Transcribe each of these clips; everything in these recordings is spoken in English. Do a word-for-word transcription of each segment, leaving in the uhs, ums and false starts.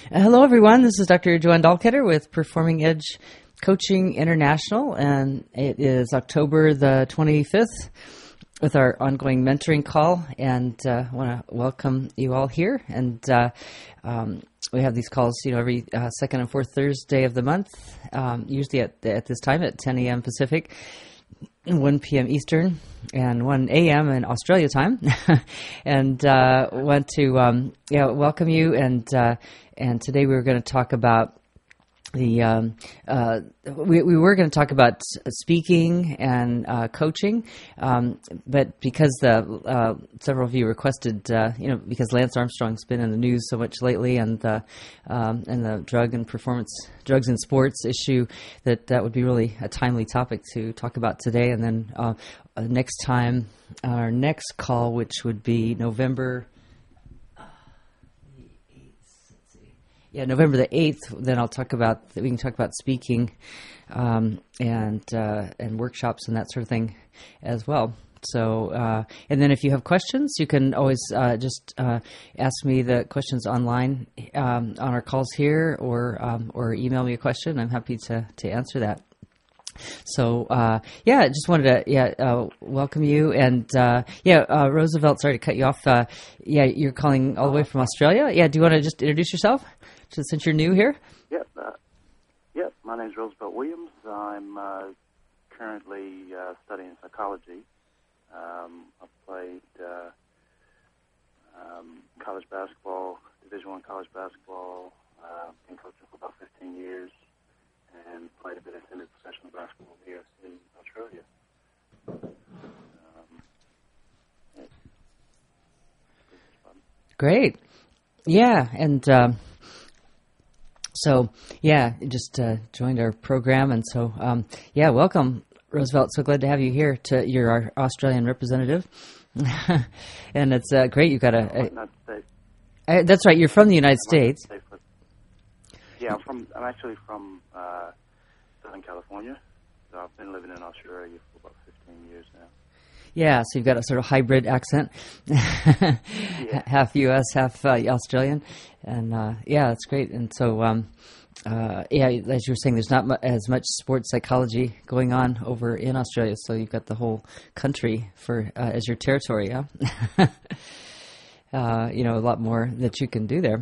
Hello, everyone. This is Doctor Joanne Dahlketter with Performing Edge Coaching International, and it is October the twenty-fifth with our ongoing mentoring call, and uh, I want to welcome you all here. And uh, um, we have these calls, you know, every uh, second and fourth Thursday of the month, um, usually at at this time at ten a.m. Pacific, one p.m. Eastern, and one a.m. in Australia time. And uh, want to um, yeah, welcome you. And uh, and today we were going to talk about the um, uh, we, we were going to talk about speaking and uh, coaching, um, but because the uh, several of you requested, uh, you know, because Lance Armstrong's been in the news so much lately, and the um, and the drug and performance drugs in sports issue, that that would be really a timely topic to talk about today. And then uh, next time, our next call, which would be November. Yeah, November the eighth. Then I'll talk about we can talk about speaking, um, and uh, and workshops and that sort of thing, as well. So, uh, and then if you have questions, you can always uh, just uh, ask me the questions online um, on our calls here, or um, or email me a question. I'm happy to to answer that. So, uh, yeah, just wanted to, yeah, uh, welcome you. And, uh, yeah, uh, Roosevelt, sorry to cut you off. Uh, yeah, you're calling all the way from Australia. Yeah, do you want to just introduce yourself, just since you're new here? Yep. Uh, yep, my name's Roosevelt Williams. I'm uh, currently uh, studying psychology. Um, I've played uh, um, college basketball, Division One college basketball, uh, been coaching for about fifteen years. And played a bit of semi-professional basketball here in Australia. Um, yeah. Great. Yeah, and um, so, yeah, just uh, joined our program. And so, um, yeah, welcome, Roosevelt. So glad to have you here. To You're our Australian representative. And it's uh, great. You've got a... a, a that's right. You're from the United States. Yeah, I'm from. I'm actually from uh, Southern California. So I've been living in Australia for about fifteen years now. Yeah, so you've got a sort of hybrid accent, Yeah. half U S, half uh, Australian, and uh, yeah, that's great. And so, um, uh, yeah, as you were saying, there's not mu- as much sports psychology going on over in Australia, so you've got the whole country for uh, as your territory. Yeah, uh, you know, a lot more that you can do there.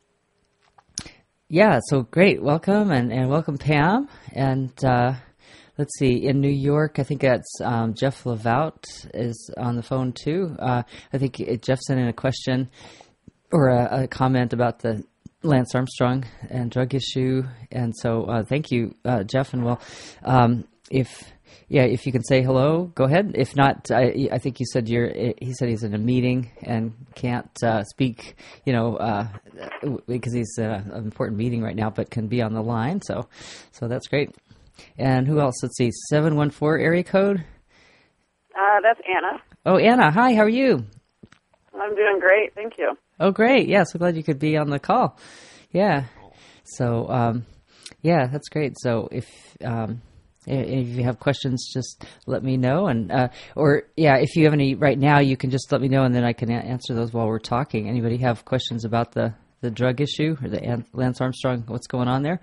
Yeah, so great. Welcome, and, and welcome, Pam. And uh, let's see, in New York, I think that's um, Jeff Lavout is on the phone, too. Uh, I think it, Jeff sent in a question or a, a comment about the Lance Armstrong and drug issue. And so uh, thank you, uh, Jeff. And well, um, if... Yeah, if you can say hello, go ahead. If not, I, I think you said you're. He said he's in a meeting and can't uh, speak. You know, uh, because he's in an important meeting right now, but can be on the line. So, so that's great. And who else? Let's see, seven one four area code. Uh, that's Anna. Oh, Anna. Hi. How are you? I'm doing great. Thank you. Oh, great. Yeah, so glad you could be on the call. Yeah. So, um, yeah, that's great. So if. Um, If you have questions, just let me know. And uh, or, yeah, if you have any right now, you can just let me know, and then I can a- answer those while we're talking. Anybody have questions about the, the drug issue or the An- Lance Armstrong, what's going on there?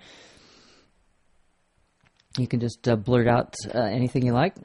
You can just uh, blurt out uh, anything you like.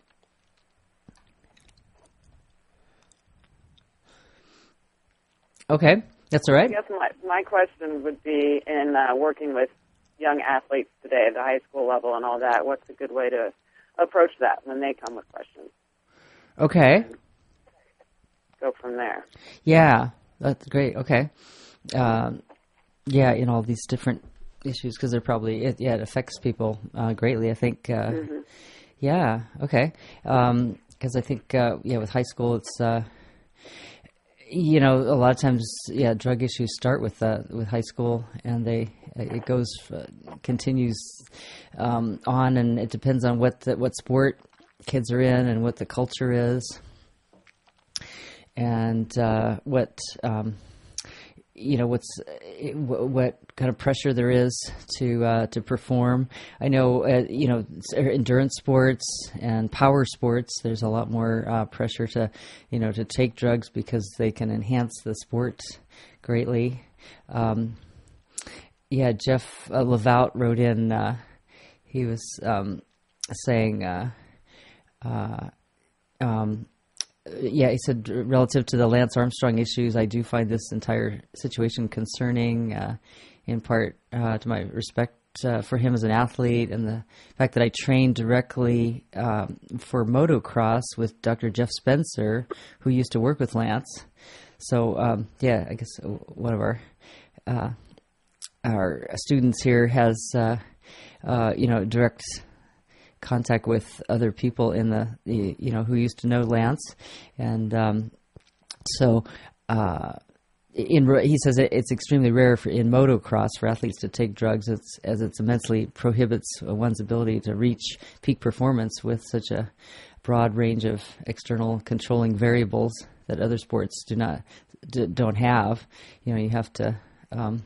Okay, that's all right. I guess my, my question would be in uh, working with young athletes today at the high school level and all that, what's a good way to approach that when they come with questions? Okay. Go from there. Yeah, that's great. Okay. Um, yeah, in all these different issues, because they're probably, it, yeah, it affects people uh, greatly, I think. Uh, mm-hmm. Yeah, okay. Because um, I think, uh, yeah, with high school, it's... Uh, You know, a lot of times, yeah, drug issues start with uh, with high school, and they it goes uh, continues um, on, and it depends on what the, what sport kids are in and what the culture is, and uh, what um, you know what's what kind of pressure there is to uh, to perform. I know uh, you know endurance sports and power sports. There's a lot more uh, pressure to you know to take drugs because they can enhance the sport greatly. Um, yeah, Jeff uh, Levout wrote in. Uh, he was um, saying, uh, uh, um, yeah, he said, relative to the Lance Armstrong issues, I do find this entire situation concerning, uh, in part uh, to my respect uh, for him as an athlete, and the fact that I trained directly um, for motocross with Doctor Jeff Spencer, who used to work with Lance. So, um, yeah, I guess one of our uh, our students here has, uh, uh, you know, direct contact with other people in the, the you know, who used to know Lance. And um, so uh, in he says it, it's extremely rare for, in motocross for athletes to take drugs, it's, as it immensely prohibits one's ability to reach peak performance with such a broad range of external controlling variables that other sports do not d- don't have. You know, you have to um,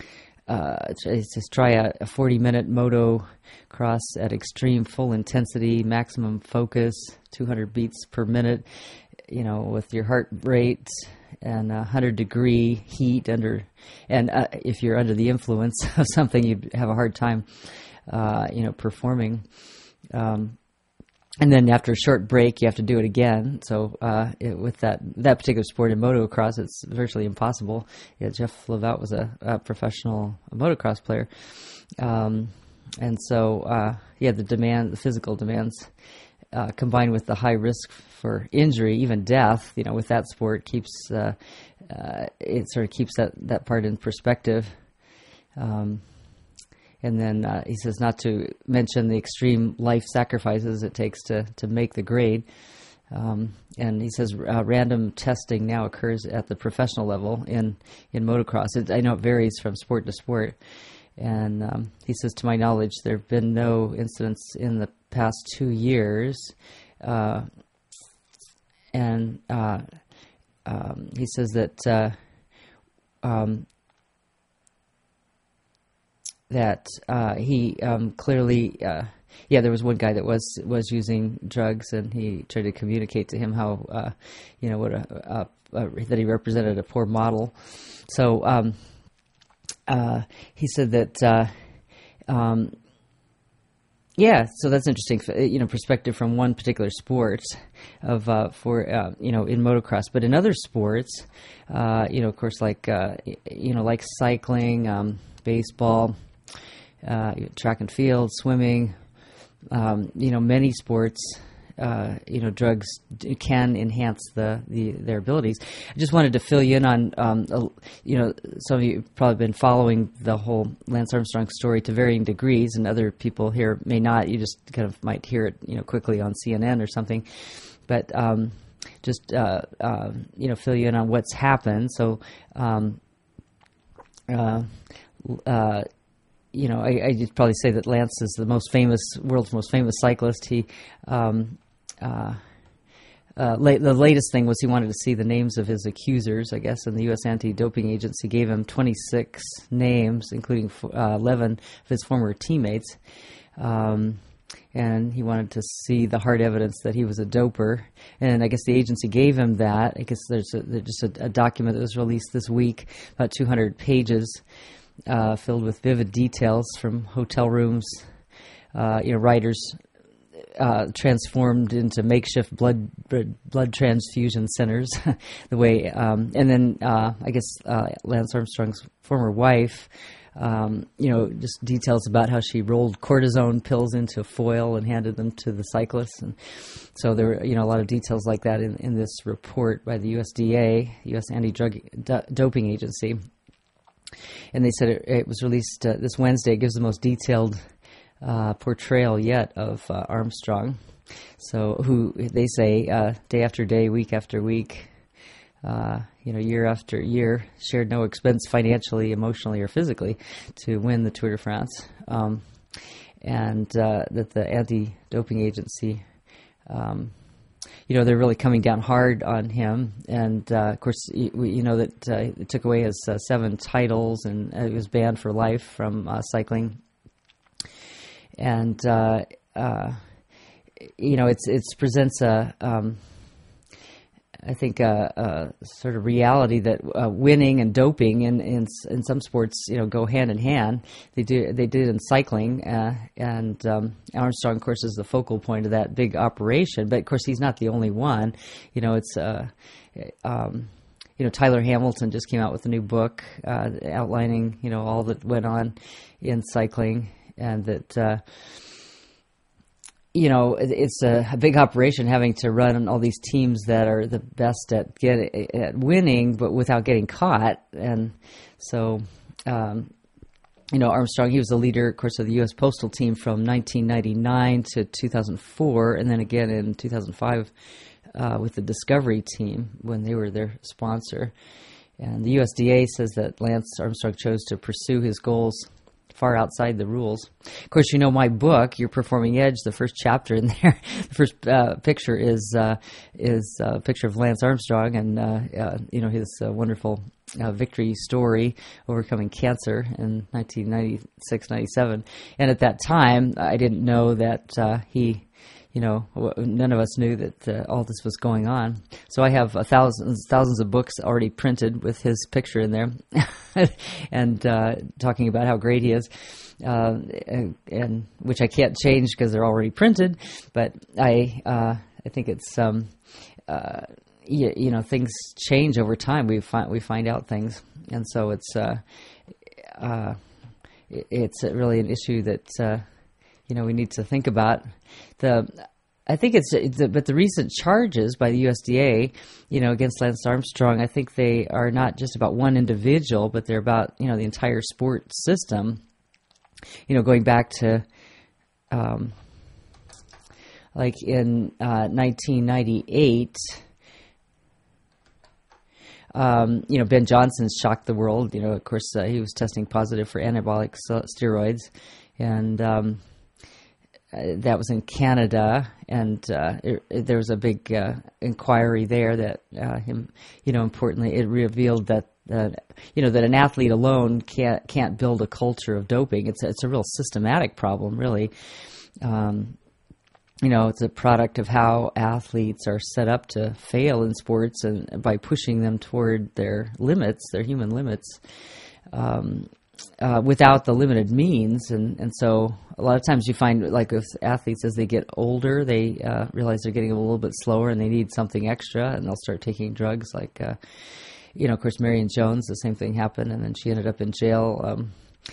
uh, just try a, a forty minute moto cross at extreme full intensity, maximum focus, two hundred beats per minute. You know, with your heart rate and a hundred degree heat under, and uh, if you're under the influence of something, you'd have a hard time, uh, you know, performing. Um, And then after a short break, you have to do it again. So uh, it, with that that particular sport in motocross, it's virtually impossible. Yeah, Jeff Levout was a, a professional motocross player, um, and so uh, yeah, the demand, the physical demands, uh, combined with the high risk for injury, even death, you know, with that sport keeps uh, uh, it sort of keeps that, that part in perspective. Um, And then uh, he says not to mention the extreme life sacrifices it takes to, to make the grade. Um, and he says uh, random testing now occurs at the professional level in, in motocross. It, I know it varies from sport to sport. And um, he says, to my knowledge, there have been no incidents in the past two years. Uh, and uh, um, he says that... Uh, um, that uh, he um, clearly, uh, yeah, there was one guy that was was using drugs, and he tried to communicate to him how, uh, you know, what a, a, a, that he represented a poor model. So um, uh, he said that, uh, um, yeah, so that's interesting, you know, perspective from one particular sport of uh, for uh, you know, in motocross, but in other sports, uh, you know, of course, like uh, you know, like cycling, um, baseball. Uh, track and field, swimming, um, you know, many sports, uh, you know, drugs d- can enhance the, the their abilities. I just wanted to fill you in on, um, uh, you know, some of you have probably been following the whole Lance Armstrong story to varying degrees, and other people here may not. You just kind of might hear it, you know, quickly on C N N or something. But um, just, uh, uh, you know, fill you in on what's happened. So, um, uh, uh, You know, I, I'd probably say that Lance is the most famous, world's most famous cyclist. He, um, uh, uh, la- the latest thing was he wanted to see the names of his accusers, I guess, and the U S Anti-Doping Agency gave him twenty-six names, including uh, eleven of his former teammates. Um, and he wanted to see the hard evidence that he was a doper. And I guess the agency gave him that. I guess there's, a, there's just a, a document that was released this week, about two hundred pages. Uh, filled with vivid details from hotel rooms, uh, you know, riders uh, transformed into makeshift blood blood transfusion centers. the way, um, and then uh, I guess uh, Lance Armstrong's former wife, um, you know, just details about how she rolled cortisone pills into foil and handed them to the cyclists, and so there were, you know, a lot of details like that in, in this report by the U S D A, U S Anti-Drug Do- Doping Agency. And they said it, it was released uh, this Wednesday. It gives the most detailed uh, portrayal yet of uh, Armstrong. So, who they say uh, day after day, week after week, uh, you know, year after year, shared no expense financially, emotionally, or physically to win the Tour de France, um, and uh, that the anti-doping agency. Um, You know, they're really coming down hard on him. And, uh, of course, you, you know that uh, it took away his uh, seven titles, and uh, he was banned for life from uh, cycling. And, uh, uh, you know, it's it's presents a, um, I think, uh, uh, sort of reality that uh, winning and doping in, in in some sports, you know, go hand in hand. They do they did in cycling, uh, and um, Armstrong, of course, is the focal point of that big operation. But of course, he's not the only one. You know, it's uh, um, you know, Tyler Hamilton just came out with a new book uh, outlining, you know, all that went on in cycling, and that. Uh, You know, it's a, a big operation having to run all these teams that are the best at get at winning, but without getting caught. And so, um, you know, Armstrong, he was the leader, of course, of the U S Postal Team from nineteen ninety-nine to two thousand four, and then again in two thousand five uh, with the Discovery Team when they were their sponsor. And the U S D A says that Lance Armstrong chose to pursue his goals far outside the rules. Of course, you know my book, Your Performing Edge. The first chapter in there, the first uh, picture is uh, is a picture of Lance Armstrong, and uh, uh, you know his uh, wonderful uh, victory story overcoming cancer in nineteen ninety-six ninety-seven. And at that time, I didn't know that uh, he. You know, none of us knew that uh, all this was going on. So I have a thousands, thousands of books already printed with his picture in there, and uh, talking about how great he is, uh, and, and which I can't change because they're already printed. But I, uh, I think it's, um, uh, you, you know, things change over time. We find we find out things, and so it's, uh, uh, it's really an issue that. Uh, You know, we need to think about the. I think it's, it's a, but the recent charges by the U S D A, you know, against Lance Armstrong, I think they are not just about one individual, but they're about, you know, the entire sport system. You know, going back to, um, like in uh, nineteen ninety-eight. Um, you know, Ben Johnson shocked the world. You know, of course, uh, he was testing positive for anabolic steroids, and. Um, Uh, that was in Canada, and uh, it, it, there was a big uh, inquiry there that, uh, him, you know, importantly, it revealed that, uh, you know, that an athlete alone can't can't build a culture of doping. It's a, it's a real systematic problem, really. Um, you know, it's a product of how athletes are set up to fail in sports, and by pushing them toward their limits, their human limits. Um, Uh, without the limited means, and, and so a lot of times you find, like with athletes, as they get older, they uh, realize they're getting a little bit slower and they need something extra, and they'll start taking drugs. Like, uh, you know, of course, Marion Jones, the same thing happened, and then she ended up in jail. Um,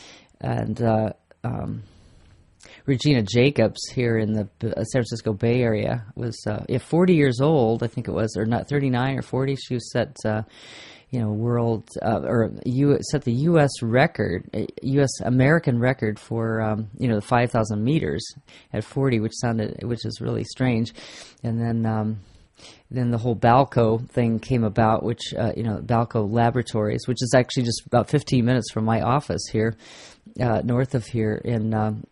and uh, um, Regina Jacobs here in the uh, San Francisco Bay Area was uh, yeah, forty years old, I think it was, or not thirty-nine or forty. She was set. Uh, you know, world, uh, or U, set the U S record, U S American record for, um, you know, the five thousand meters at forty, which sounded, which is really strange. And then, um, then the whole Balco thing came about, which, uh, you know, Balco Laboratories, which is actually just about fifteen minutes from my office here, uh, north of here in, um,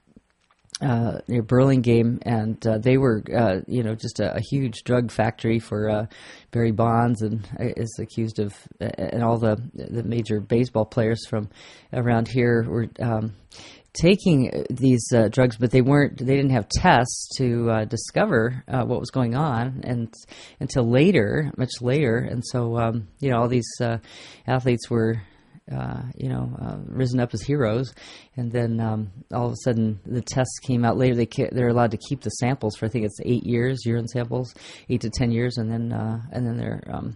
Uh, near Burlingame, and uh, they were, uh, you know, just a, a huge drug factory for uh, Barry Bonds, and uh, is accused of, uh, and all the the major baseball players from around here were um, taking these uh, drugs, but they weren't, they didn't have tests to uh, discover uh, what was going on, and until later, much later, and so um, you know, all these uh, athletes were. Uh, you know, uh, risen up as heroes, and then um, all of a sudden the tests came out later. They ca- they're allowed to keep the samples for I think it's eight years, urine samples, eight to ten years, and then uh, and then they're um,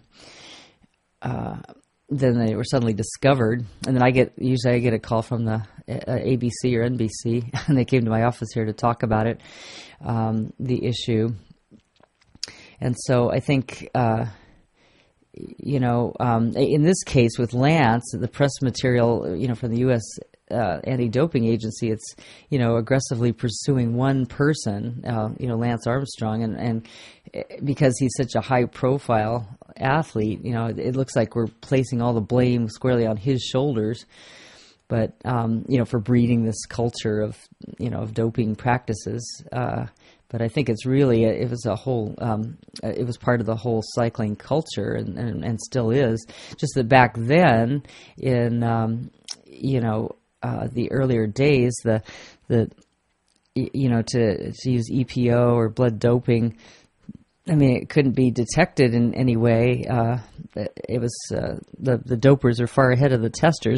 uh, then they were suddenly discovered. And then I get usually I get a call from the uh, A B C or N B C, and they came to my office here to talk about it, um, the issue. And so I think. Uh, You know, um, in this case with Lance, the press material, you know, from the U S uh, anti-doping agency, it's, you know, aggressively pursuing one person, uh, you know, Lance Armstrong, and, and because he's such a high-profile athlete, you know, it, it looks like we're placing all the blame squarely on his shoulders. But um, you know, for breeding this culture of, you know, of doping practices. Uh, But I think it's really, it was a whole, um, it was part of the whole cycling culture, and, and, and still is. Just that back then, in, um, you know, uh, the earlier days, the, the, you know, to, to use E P O or blood doping, I mean, it couldn't be detected in any way. Uh, it was uh, the the dopers are far ahead of the testers,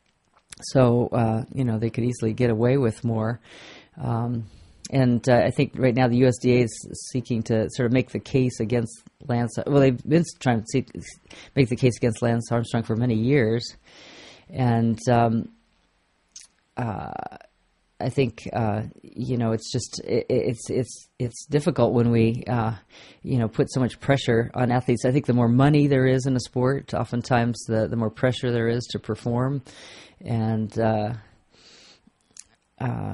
so uh, you know they could easily get away with more. Um, and uh, I think right now the U S D A is seeking to sort of make the case against Lance. Well, they've been trying to see, make the case against Lance Armstrong for many years, and um, uh, I think uh, you know it's just it, it's it's it's difficult when we uh, you know put so much pressure on athletes. I think the more money there is in a sport, oftentimes the the more pressure there is to perform, and uh, uh,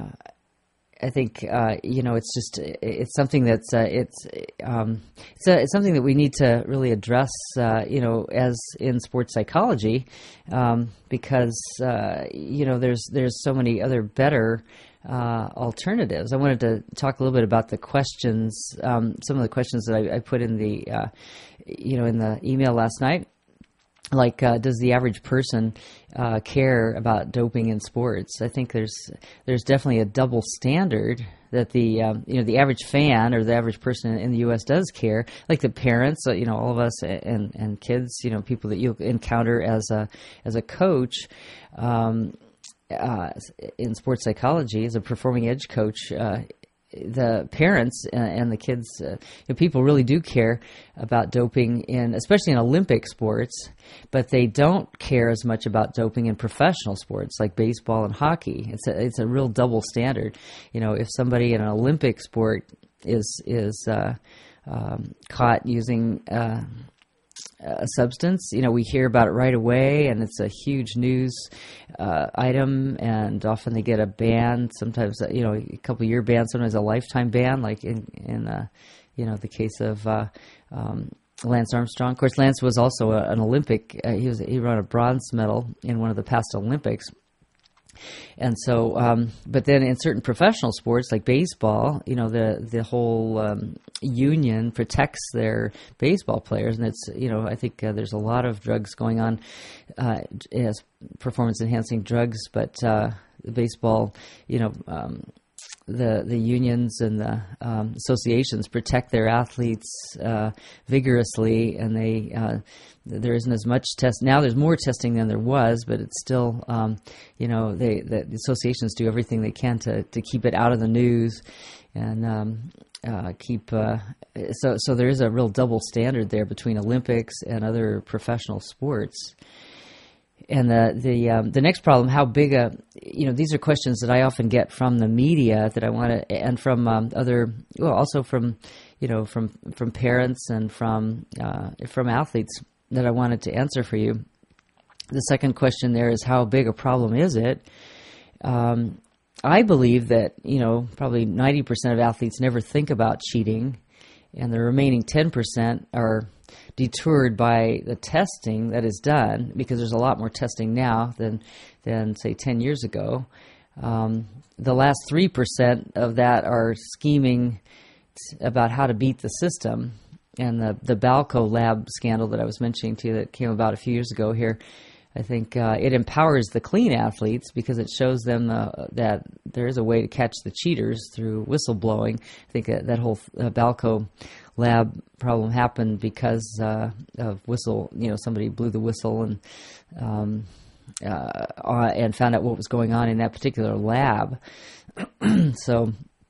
I think uh, you know it's just it's something that's uh, it's um, it's, a, it's something that we need to really address uh, you know as in sports psychology um, because uh, you know there's there's so many other better uh, alternatives. I wanted to talk a little bit about the questions, um, some of the questions that I, I put in the uh, you know in the email last night. Like, uh, does the average person uh, care about doping in sports? I think there's there's definitely a double standard that the um, you know the average fan or the average person in the U S does care. Like the parents, uh, you know, all of us and and kids, you know, people that you encounter as a as a coach. Um, uh, in sports psychology, as a performing edge coach, uh, the parents and the kids, uh, you know, people really do care about doping in, especially in Olympic sports, but they don't care as much about doping in professional sports like baseball and hockey. It's a, it's a real double standard. You know, if somebody in an Olympic sport is is uh, um, caught using uh, a substance, you know, we hear about it right away, and it's a huge news uh, item, and often they get a ban, sometimes, you know, a couple year ban, sometimes a lifetime ban, like in, in uh, you know, the case of uh, um, Lance Armstrong. Of course, Lance was also a, an Olympic, uh, he was he won a bronze medal in one of the past Olympics. And so, um, but then in certain professional sports like baseball, you know, the the whole um, union protects their baseball players, and it's, you know, I think uh, there's a lot of drugs going on uh, as performance enhancing drugs, but uh, the baseball, you know, um, the the unions and the um, associations protect their athletes uh, vigorously, and they uh, there isn't as much test now. There's more testing than there was, but it's still um, you know they the, the associations do everything they can to, to keep it out of the news and um, uh, keep uh, so so there is a real double standard there between Olympics and other professional sports. And the the um, the next problem, how big a, you know, these are questions that I often get from the media that I want to, and from um, other, well, also from, you know, from from parents and from uh, from athletes that I wanted to answer for you. The second question there is, how big a problem is it? Um, I believe that, you know, probably ninety percent of athletes never think about cheating, and the remaining ten percent are deterred by the testing that is done, because there's a lot more testing now than, than say, ten years ago. Um, the last three percent of that are scheming t- about how to beat the system. And the, the Balco lab scandal that I was mentioning to you that came about a few years ago here, I think uh, it empowers the clean athletes because it shows them uh, that there is a way to catch the cheaters through whistleblowing. I think that, that whole uh, Balco lab problem happened because uh, of whistle, you know, somebody blew the whistle and um, uh, and found out what was going on in that particular lab. So,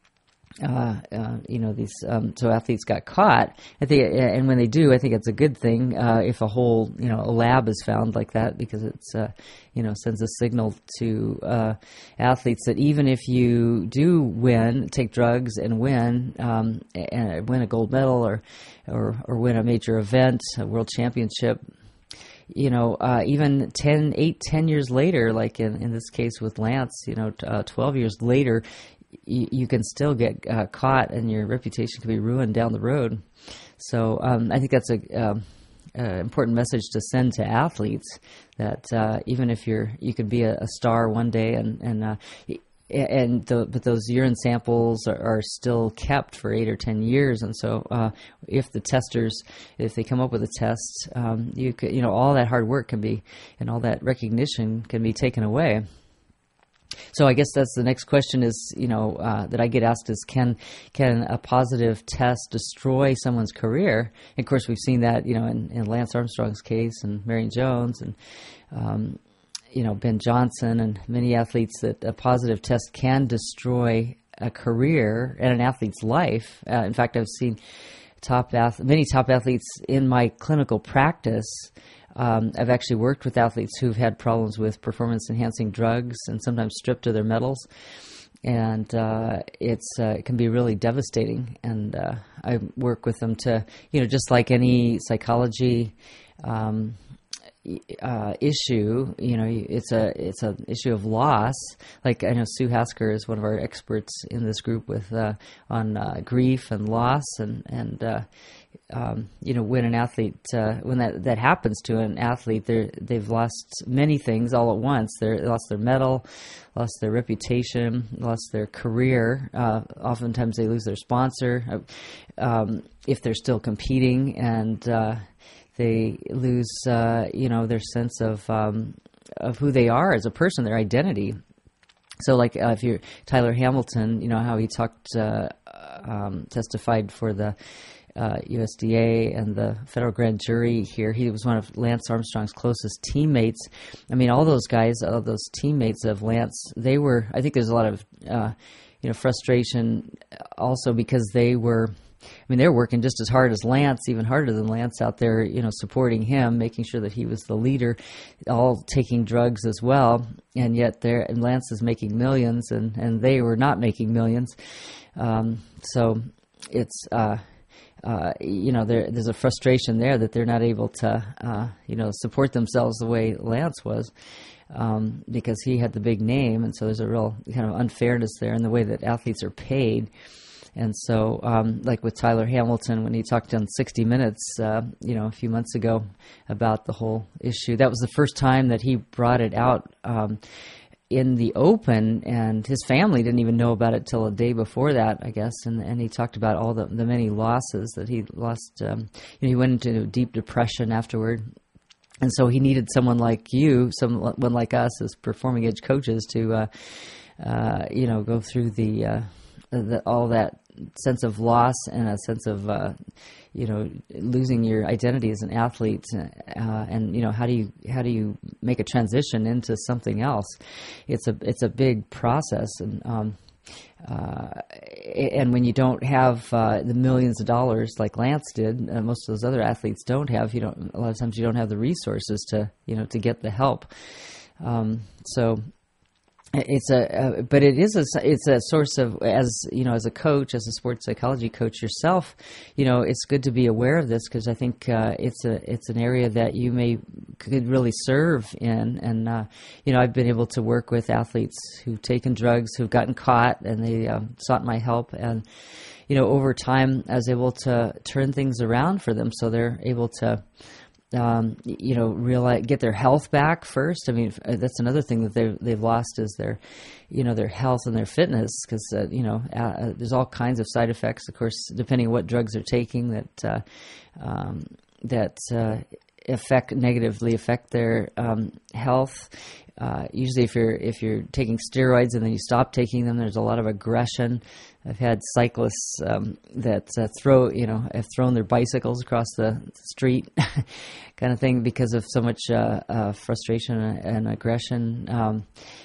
uh, uh, you know, these um, so athletes got caught. I think, and when they do, I think it's a good thing uh, if a whole, you know, a lab is found like that, because it's, uh, you know, sends a signal to uh, athletes that even if you do win, take drugs and win, um, and win a gold medal or, or or win a major event, a world championship, you know, uh, even ten, eight, ten years later, like in, in this case with Lance, you know, uh, twelve years later, you, you can still get uh, caught, and your reputation can be ruined down the road. So um, I think that's a um, uh, important message to send to athletes, that uh, even if you're, you could be a, a star one day, and and uh, and the, but those urine samples are, are still kept for eight or ten years, and so uh, if the testers, if they come up with a test, um, you could, you know, all that hard work can be, and all that recognition can be taken away. So I guess that's the next question is, you know, uh, that I get asked is, can can a positive test destroy someone's career? And of course, we've seen that, you know, in, in Lance Armstrong's case and Marion Jones and, um, you know, Ben Johnson and many athletes, that a positive test can destroy a career and an athlete's life. Uh, in fact, I've seen top ath- many top athletes in my clinical practice. Um, I've actually worked with athletes who've had problems with performance-enhancing drugs and sometimes stripped of their medals, and uh, it's uh, it can be really devastating. And uh, I work with them to, you know, just like any psychology um, uh, issue, you know, it's a it's an issue of loss. Like I know Sue Hasker is one of our experts in this group with uh, on uh, grief and loss, and and. Uh, Um, you know, when an athlete, uh, when that, that happens to an athlete, they they've lost many things all at once. They're, they lost their medal, lost their reputation, lost their career. Uh, oftentimes they lose their sponsor um, if they're still competing, and uh, they lose, uh, you know, their sense of um, of who they are as a person, their identity. So, like uh, if you're Tyler Hamilton, you know how he talked, uh, um, testified for the Uh, U S D A and the federal grand jury here. He was one of Lance Armstrong's closest teammates. I mean, all those guys, all those teammates of Lance, they were, I think there's a lot of, uh, you know, frustration also because they were, I mean, they were working just as hard as Lance, even harder than Lance out there, you know, supporting him, making sure that he was the leader, all taking drugs as well. And yet there, and Lance is making millions and, and they were not making millions. Um, so it's, uh, Uh, you know, there, there's a frustration there that they're not able to, uh, you know, support themselves the way Lance was, um, because he had the big name, and so there's a real kind of unfairness there in the way that athletes are paid. And so, um, like with Tyler Hamilton, when he talked on sixty minutes, uh, you know, a few months ago about the whole issue, that was the first time that he brought it out um, in the open, and his family didn't even know about it till a day before that, I guess. And and he talked about all the, the many losses that he lost. Um, you know, he went into a deep depression afterward, and so he needed someone like you, someone like us as performing edge coaches, to uh, uh, you know, go through the, uh, the all that sense of loss and a sense of uh, you know, losing your identity as an athlete, uh, and you know, how do you how do you make a transition into something else? It's a it's a big process, and um, uh, and when you don't have uh, the millions of dollars like Lance did, uh, most of those other athletes don't have. You don't a lot of times you don't have the resources to you know to get the help. Um, so. It's a, uh, but it is a, it's a source of, as you know, as a coach, as a sports psychology coach yourself, you know, it's good to be aware of this, because I think uh, it's a, it's an area that you may could really serve in, and uh, you know, I've been able to work with athletes who've taken drugs, who've gotten caught, and they um, sought my help, and you know, over time, I was able to turn things around for them, so they're able to. Um, you know, realize, get their health back first. I mean, that's another thing that they've, they've lost is their, you know, their health and their fitness, because, uh, you know, uh, there's all kinds of side effects, of course, depending on what drugs they're taking that, uh, um, that uh, affect, negatively affect their um, health. Uh, usually if you're, if you're taking steroids and then you stop taking them, there's a lot of aggression. I've had cyclists um, that uh, throw, you know, have thrown their bicycles across the street, kind of thing, because of so much uh, uh, frustration and, and aggression. Um,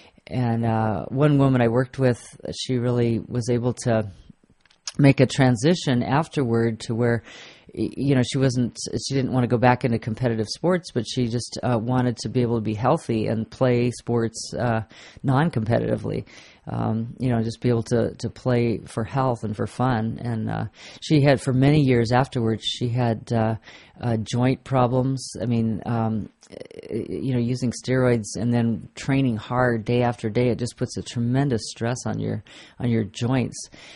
and uh, one woman I worked with, she really was able to make a transition afterward to where, you know, she wasn't, she didn't want to go back into competitive sports, but she just uh, wanted to be able to be healthy and play sports uh, non-competitively. Um, you know, just be able to, to play for health and for fun. And uh, she had, for many years afterwards, she had uh, uh, joint problems. I mean, um, you know, using steroids and then training hard day after day, it just puts a tremendous stress on your on your joints.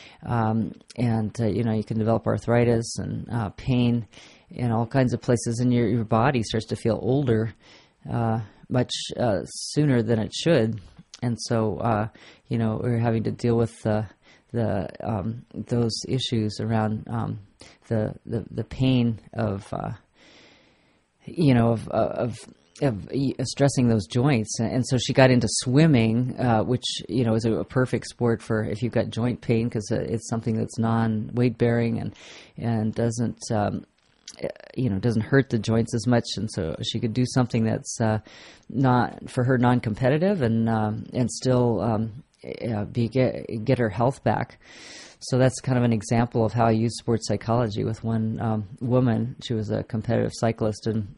Um, and, uh, you know, you can develop arthritis and uh, pain in all kinds of places, and your, your body starts to feel older uh, much uh, sooner than it should. And so, uh, you know, we're having to deal with uh, the um, those issues around um, the, the the pain of, uh, you know, of, of of stressing those joints, and so she got into swimming, uh, which you know is a, a perfect sport for if you've got joint pain, because it's something that's non-weight bearing and and doesn't um, you know doesn't hurt the joints as much, and so she could do something that's uh, not for her non-competitive and um, and still um, uh, be get get her health back. So that's kind of an example of how I use sports psychology with one um, woman. She was a competitive cyclist, and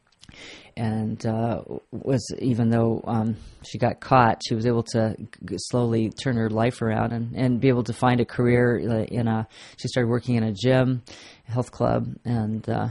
and uh, was even though um, she got caught, she was able to g- slowly turn her life around and, and be able to find a career in a. She started working in a gym, a health club, and uh,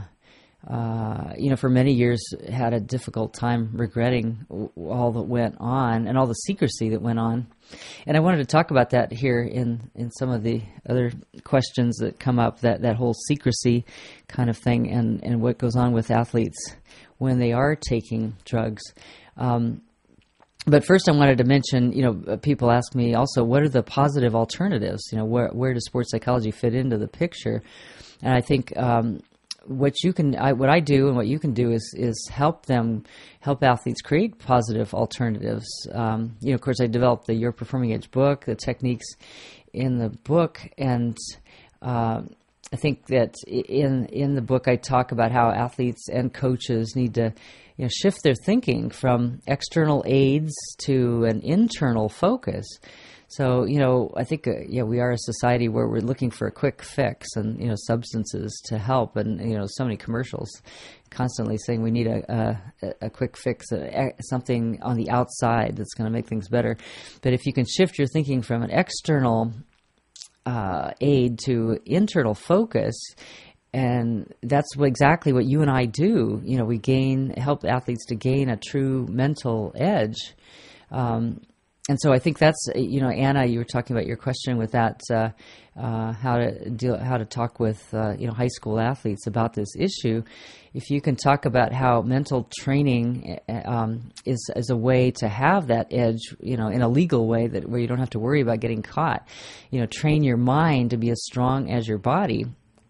uh, you know for many years had a difficult time regretting all that went on and all the secrecy that went on. And I wanted to talk about that here in, in some of the other questions that come up, that, that whole secrecy kind of thing and, and what goes on with athletes when they are taking drugs. Um, but first I wanted to mention, you know, people ask me also, what are the positive alternatives? You know, where, where does sports psychology fit into the picture? And I think um, what you can, I, what I do and what you can do is is help them, help athletes create positive alternatives. Um, you know, of course, I developed the Your Performing Edge book, the techniques in the book, and uh, I think that in in the book I talk about how athletes and coaches need to, you know, shift their thinking from external aids to an internal focus. So, you know, I think, uh, yeah, we are a society where we're looking for a quick fix and, you know, substances to help. And, you know, so many commercials constantly saying we need a, a, a quick fix, a, something on the outside that's going to make things better. But if you can shift your thinking from an external uh, aid to internal focus, and that's what, exactly what you and I do. You know, we gain, help athletes to gain a true mental edge. Um And so I think that's, you know, Anna, you were talking about your question with that, uh, uh, how to deal, how to talk with, uh, you know, high school athletes about this issue. If you can talk about how mental training um, is is a way to have that edge, you know, in a legal way that where you don't have to worry about getting caught. You know, train your mind to be as strong as your body.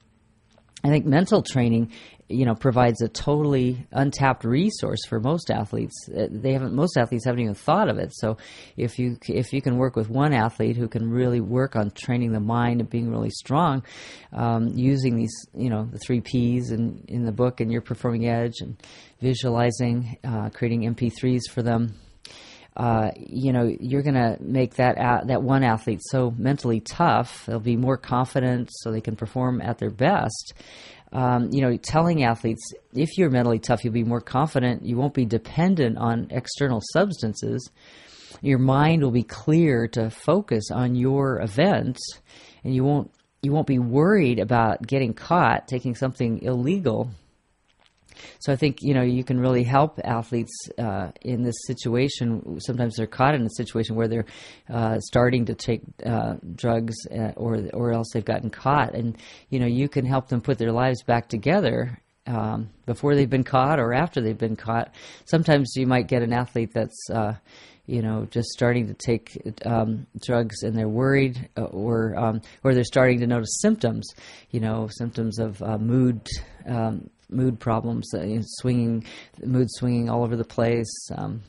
I think mental training, you know, provides a totally untapped resource for most athletes. They haven't, most athletes haven't even thought of it. So if you if you can work with one athlete who can really work on training the mind and being really strong, um, using these, you know, the three Ps in, in the book and Your Performing Edge, and visualizing, uh, creating M P threes for them, uh, you know, you're going to make that a- that one athlete so mentally tough, they'll be more confident so they can perform at their best. Um, you know, telling athletes, if you're mentally tough, you'll be more confident. You won't be dependent on external substances. Your mind will be clear to focus on your event, and you won't you won't be worried about getting caught taking something illegal. So I think, you know, you can really help athletes uh, in this situation. Sometimes they're caught in a situation where they're uh, starting to take uh, drugs, uh, or or else they've gotten caught. And, you know, you can help them put their lives back together um, before they've been caught or after they've been caught. Sometimes you might get an athlete that's, uh, you know, just starting to take um, drugs and they're worried, or um, or they're starting to notice symptoms, you know, symptoms of uh, mood um mood problems, uh, you know, swinging, mood swinging all over the place. Um,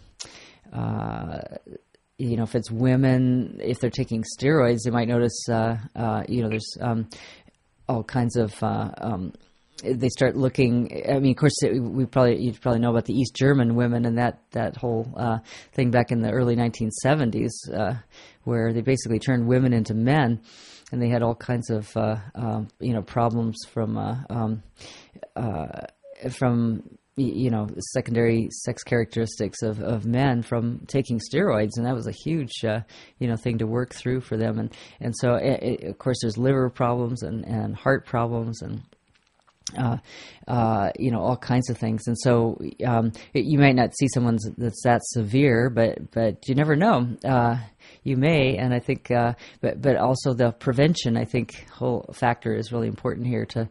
uh, you know, if it's women, if they're taking steroids, they might notice, uh, uh, you know, there's um, all kinds of, uh, um, they start looking, I mean, of course, we probably, you probably know about the East German women and that, that whole uh, thing back in the early nineteen seventies, uh, where they basically turned women into men. And they had all kinds of, uh, um, you know, problems from, uh, um, uh, from, you know, secondary sex characteristics of, of men from taking steroids. And that was a huge, uh, you know, thing to work through for them. And, and so, it, it, of course, there's liver problems and, and heart problems and, Uh, uh, you know, all kinds of things. And so um, it, you might not see someone that's that severe, but but you never know. Uh, you may, and I think, uh, but but also the prevention, I think, whole factor is really important here to,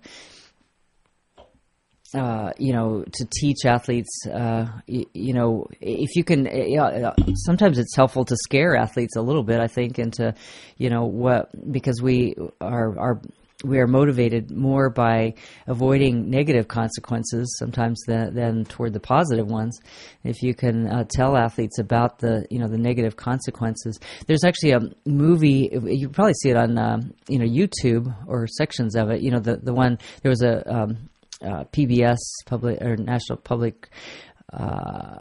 uh, you know, to teach athletes, uh, you, you know, if you can, uh, sometimes it's helpful to scare athletes a little bit, I think, into, you know, what, because we are, our we are motivated more by avoiding negative consequences sometimes than, than toward the positive ones. If you can uh, tell athletes about the, you know, the negative consequences. There's actually a movie, you can probably see it on, um, you know, YouTube or sections of it. You know, the, the one, there was a um, uh, P B S, public or National Public, uh,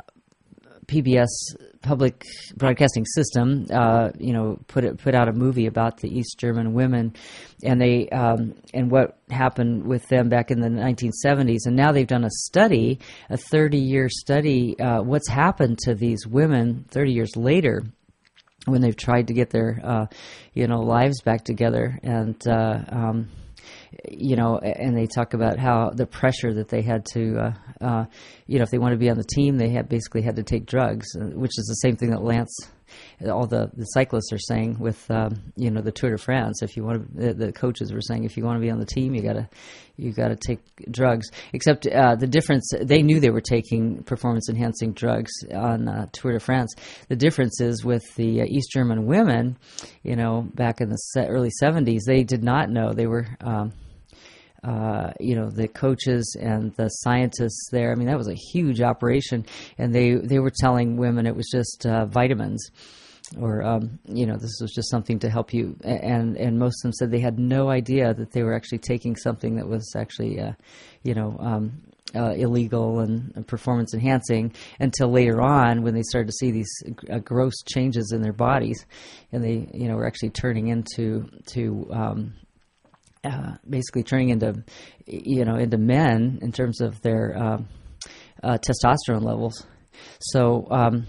P B S Public Broadcasting System, uh, you know, put it, put out a movie about the East German women, and they um, and what happened with them back in the nineteen seventies, and now they've done a study, a thirty-year study, uh, what's happened to these women thirty years later, when they've tried to get their, uh, you know, lives back together, and uh, um, you know, and they talk about how the pressure that they had to, uh, uh, you know, if they want to be on the team, they had basically had to take drugs, which is the same thing that Lance, all the, the cyclists are saying with, um, you know, the Tour de France. If you want to, the, the coaches were saying, if you want to be on the team, you gotta, you gotta take drugs. Except uh, the difference, they knew they were taking performance-enhancing drugs on uh, Tour de France. The difference is with the uh, East German women, you know, back in the early seventies, they did not know. They were. Um, Uh, you know, the coaches and the scientists there. I mean, that was a huge operation, and they, they were telling women it was just uh, vitamins, or um, you know, this was just something to help you. And and most of them said they had no idea that they were actually taking something that was actually, uh, you know, um, uh, illegal and, and performance enhancing until later on when they started to see these uh, gross changes in their bodies, and they, you know, were actually turning into to. Um, Uh, basically turning into, you know, into men in terms of their uh, uh, testosterone levels. So, um,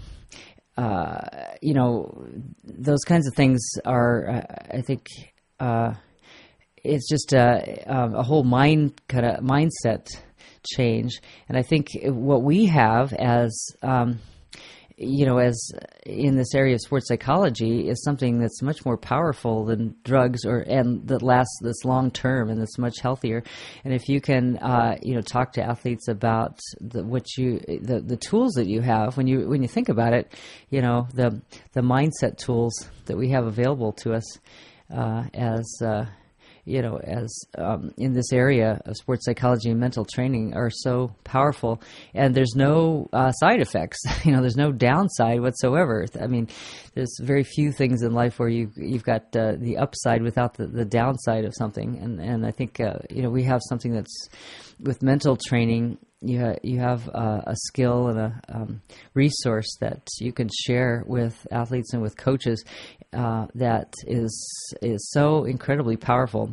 uh, you know, those kinds of things are, uh, I think, uh, it's just a, a whole mind kind of mindset change. And I think what we have as um, you know, as in this area of sports psychology, is something that's much more powerful than drugs, or and that lasts this long term and that's much healthier. And if you can, uh, you know, talk to athletes about the, what you, the, the tools that you have when you when you think about it, you know, the the mindset tools that we have available to us uh, as uh, you know, as um, in this area of sports psychology and mental training are so powerful, and there's no uh, side effects. You know, there's no downside whatsoever. I mean, there's very few things in life where you you've got uh, the upside without the, the downside of something. And and I think uh, you know, we have something that's with mental training. You ha- you have uh, a skill and a um, resource that you can share with athletes and with coaches uh, that is is so incredibly powerful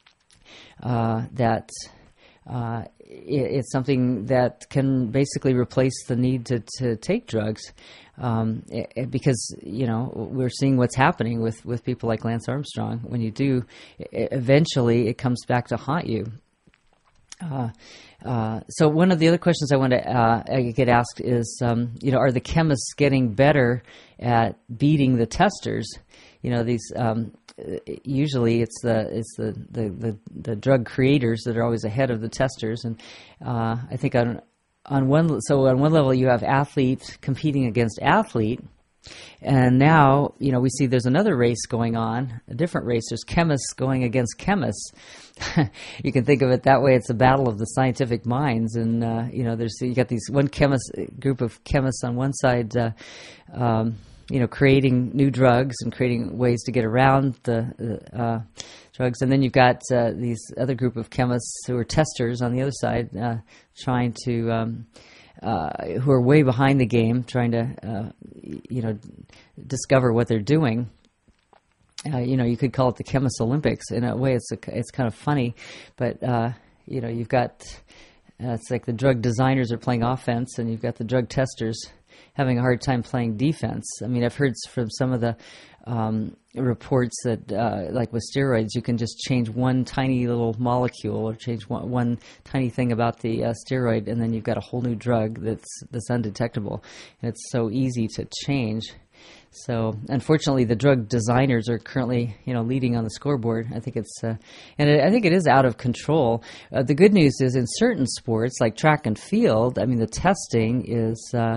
uh, that uh, it, it's something that can basically replace the need to, to take drugs. Um, it, it, because, you know, we're seeing what's happening with, with people like Lance Armstrong. When you do, it, eventually it comes back to haunt you. Uh, uh, so one of the other questions I want to uh, get asked is, um, you know, are the chemists getting better at beating the testers? You know, these um, usually it's the it's the, the, the, the drug creators that are always ahead of the testers, and uh, I think on on one so on one level you have athlete competing against athlete. And now, you know, we see there's another race going on, a different race. There's chemists going against chemists. You can think of it that way. It's a battle of the scientific minds. And, uh, you know, there's you got these one chemist group of chemists on one side, uh, um, you know, creating new drugs and creating ways to get around the uh, drugs. And then you've got uh, these other group of chemists who are testers on the other side, uh, trying to... Um, Uh, who are way behind the game, trying to, uh, you know, discover what they're doing. Uh, you know, you could call it the Chemist Olympics. In a way, it's a, it's kind of funny, but uh, you know, you've got uh, it's like the drug designers are playing offense, and you've got the drug testers having a hard time playing defense. I mean, I've heard from some of the um, reports that, uh, like with steroids, you can just change one tiny little molecule or change one, one tiny thing about the uh, steroid, and then you've got a whole new drug that's that's undetectable. And it's so easy to change. So, unfortunately, the drug designers are currently, you know, leading on the scoreboard. I think it's, uh, and it, I think it is out of control. Uh, the good news is, in certain sports like track and field, I mean, the testing is. Uh,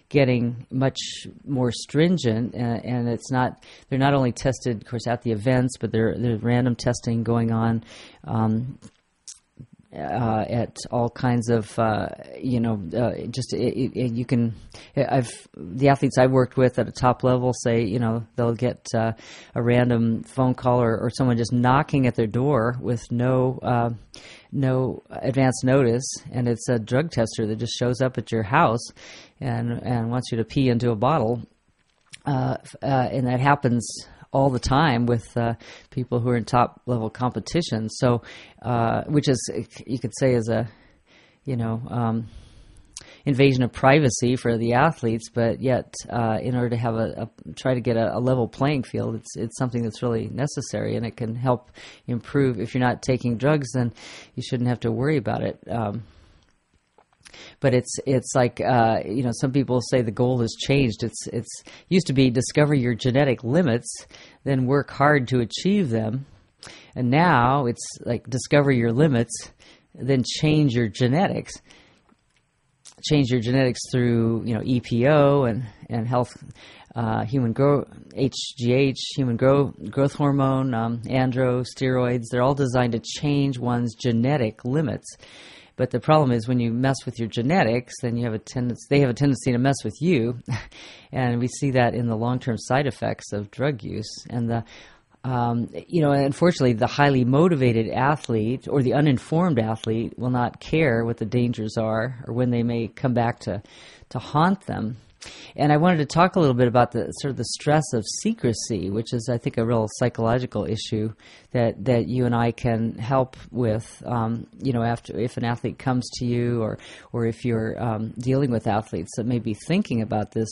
getting much more stringent, and, and it's not. They're not only tested, of course, at the events, but there there's random testing going on. Um, Uh, at all kinds of, uh, you know, uh, just it, it, you can. I've the athletes I've worked with at a top level say, you know, they'll get uh, a random phone call or, or someone just knocking at their door with no uh, no advance notice, and it's a drug tester that just shows up at your house and and wants you to pee into a bottle, uh, uh, and that happens all the time with uh, people who are in top level competition. So, uh, which is, you could say, is a, you know, um, invasion of privacy for the athletes. But yet, uh, in order to have a, a try to get a, a level playing field, it's it's something that's really necessary, and it can help improve. If you're not taking drugs, then you shouldn't have to worry about it. Um, But it's it's like uh, you know, some people say the goal has changed. It's it's used to be discover your genetic limits, then work hard to achieve them, and now it's like discover your limits, then change your genetics. Change your genetics through you know E P O and and health, uh, human growth, H G H, human growth growth hormone, um, andro, steroids. They're all designed to change one's genetic limits. But the problem is when you mess with your genetics, then you have a tendency, they have a tendency to mess with you. And we see that in the long-term side effects of drug use. And the, um, you know, unfortunately, the highly motivated athlete or the uninformed athlete will not care what the dangers are or when they may come back to, to haunt them. And I wanted to talk a little bit about the sort of the stress of secrecy, which is, I think, a real psychological issue that, that you and I can help with. Um, you know, after if an athlete comes to you, or or if you're um, dealing with athletes that may be thinking about this.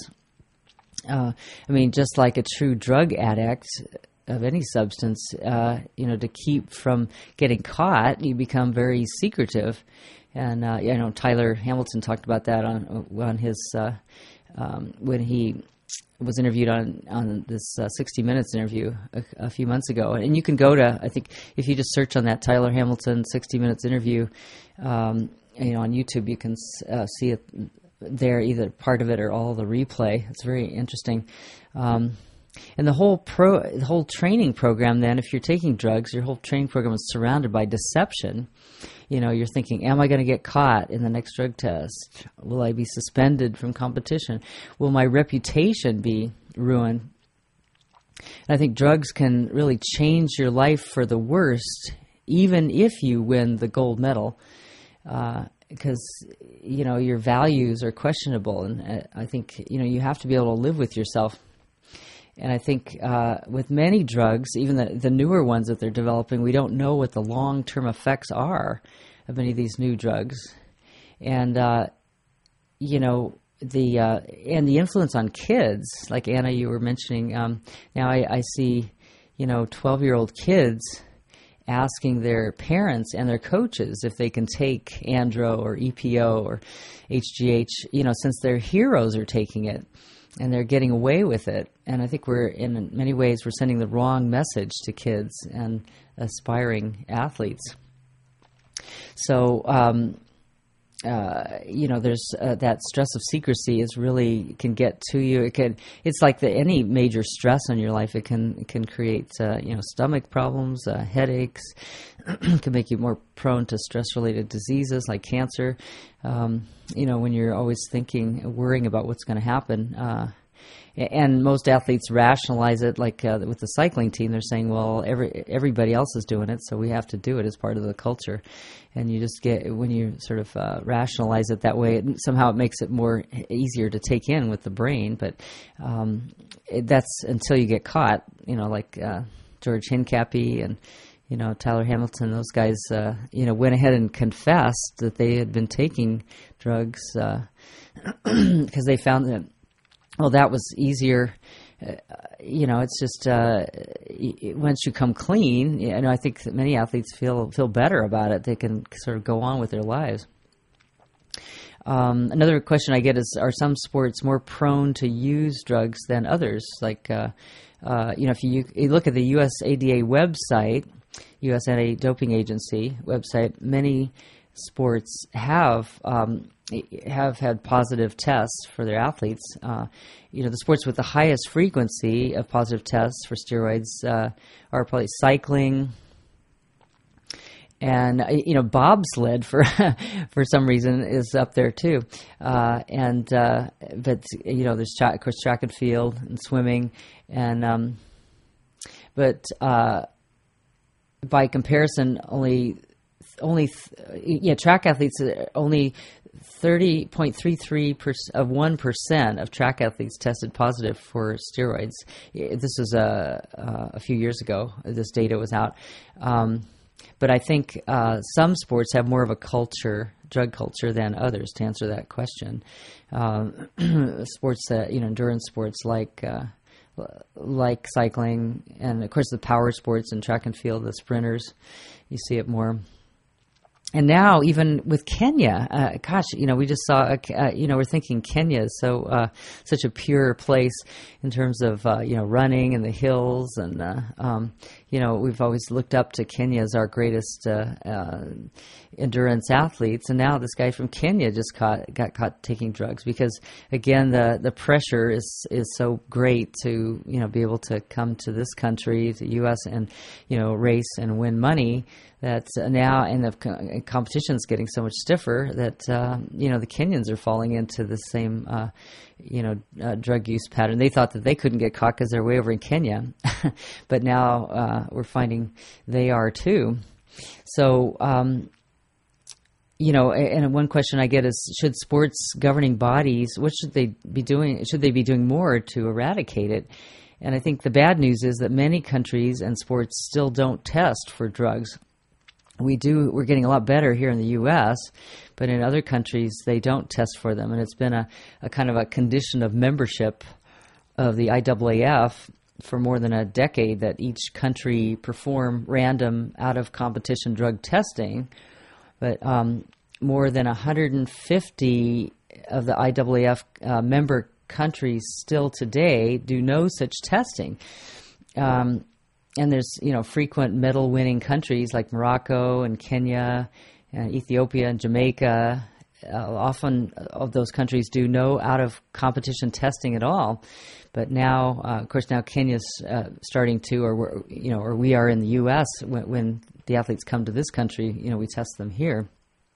Uh, I mean, just like a true drug addict of any substance, uh, you know, to keep from getting caught, you become very secretive. And uh, you know, Tyler Hamilton talked about that on on his. Uh, Um, when he was interviewed on, on this uh, sixty minutes interview a, a few months ago. And you can go to, I think, if you just search on that Tyler Hamilton sixty minutes interview, um, you know, on YouTube, you can uh, see it there, either part of it or all the replay. It's very interesting. Um, and the whole pro, the whole training program then, if you're taking drugs, your whole training program is surrounded by deception. You know, you're thinking, am I going to get caught in the next drug test? Will I be suspended from competition? Will my reputation be ruined? And I think drugs can really change your life for the worst, even if you win the gold medal, uh, because, you know, your values are questionable. And uh, I think, you know, you have to be able to live with yourself. And I think uh, with many drugs, even the, the newer ones that they're developing, we don't know what the long-term effects are of many of these new drugs. And, uh, you know, the uh, and the influence on kids, like Anna, you were mentioning, um, now I, I see, you know, twelve-year-old kids asking their parents and their coaches if they can take andro or E P O or H G H, you know, since their heroes are taking it. And they're getting away with it. And I think we're, in many ways, we're sending the wrong message to kids and aspiring athletes. So, um, uh, you know, there's uh, that stress of secrecy is really can get to you. It can, it's like the, any major stress on your life. It can it can create, uh, you know, stomach problems, uh, headaches. It can make you more prone to stress-related diseases like cancer. Um, you know, when you're always thinking, worrying about what's going to happen. Uh, and most athletes rationalize it, like uh, with the cycling team. They're saying, well, every everybody else is doing it, so we have to do it as part of the culture. And you just get, when you sort of uh, rationalize it that way, it, somehow it makes it more easier to take in with the brain. But um, it, that's until you get caught, you know, like uh, George Hincapie and You know, Tyler Hamilton, those guys, uh, you know, went ahead and confessed that they had been taking drugs because uh, they found that, well, that was easier. Uh, you know, it's just uh, once you come clean, you know, I think that many athletes feel feel better about it. They can sort of go on with their lives. Um, another question I get is, are some sports more prone to use drugs than others? Like, uh, uh, you know, if you, you look at the U S A D A website, U S Anti-Doping Agency website, many sports have um, have had positive tests for their athletes. Uh, you know, the sports with the highest frequency of positive tests for steroids uh, are probably cycling, and uh, you know, bobsled for for some reason is up there too. Uh, and uh, but you know, there's tra- of course track and field and swimming, and um, but uh, by comparison, only only th- yeah, track athletes only thirty point three three of one percent of track athletes tested positive for steroids. This was a, a few years ago. This data was out. Um, but I think uh, some sports have more of a culture, drug culture, than others, to answer that question. Um, sports that, you know, endurance sports like uh, like cycling, and of course the power sports and track and field, the sprinters, you see it more. And now, even with Kenya, uh, gosh, you know, we just saw, a, uh, you know, we're thinking Kenya is so uh, such a pure place in terms of, uh, you know, running in the hills. And, uh, um, you know, we've always looked up to Kenya as our greatest uh, uh, endurance athletes. And now this guy from Kenya just caught, got caught taking drugs because, again, the, the pressure is, is so great to, you know, be able to come to this country, the U S, and, you know, race and win money. That now, and the competition is getting so much stiffer that uh, you know, the Kenyans are falling into the same uh, you know uh, drug use pattern. They thought that they couldn't get caught because they're way over in Kenya, but now uh, we're finding they are too. So um, you know, and one question I get is: should sports governing bodies, what should they be doing? Should they be doing more to eradicate it? And I think the bad news is that many countries and sports still don't test for drugs. We do. We're getting a lot better here in the U S, but in other countries they don't test for them, and it's been a, a kind of a condition of membership of the I A A F for more than a decade that each country perform random out-of-competition drug testing. But um, more than one hundred fifty of the I A A F uh, member countries still today do no such testing. Um, And there's, you know, frequent medal-winning countries like Morocco and Kenya and Ethiopia and Jamaica. Uh, often of those countries do no out-of-competition testing at all. But now, uh, of course, now Kenya's uh, starting to, or we're, you know, or we are in the U S when, when the athletes come to this country. You know, we test them here.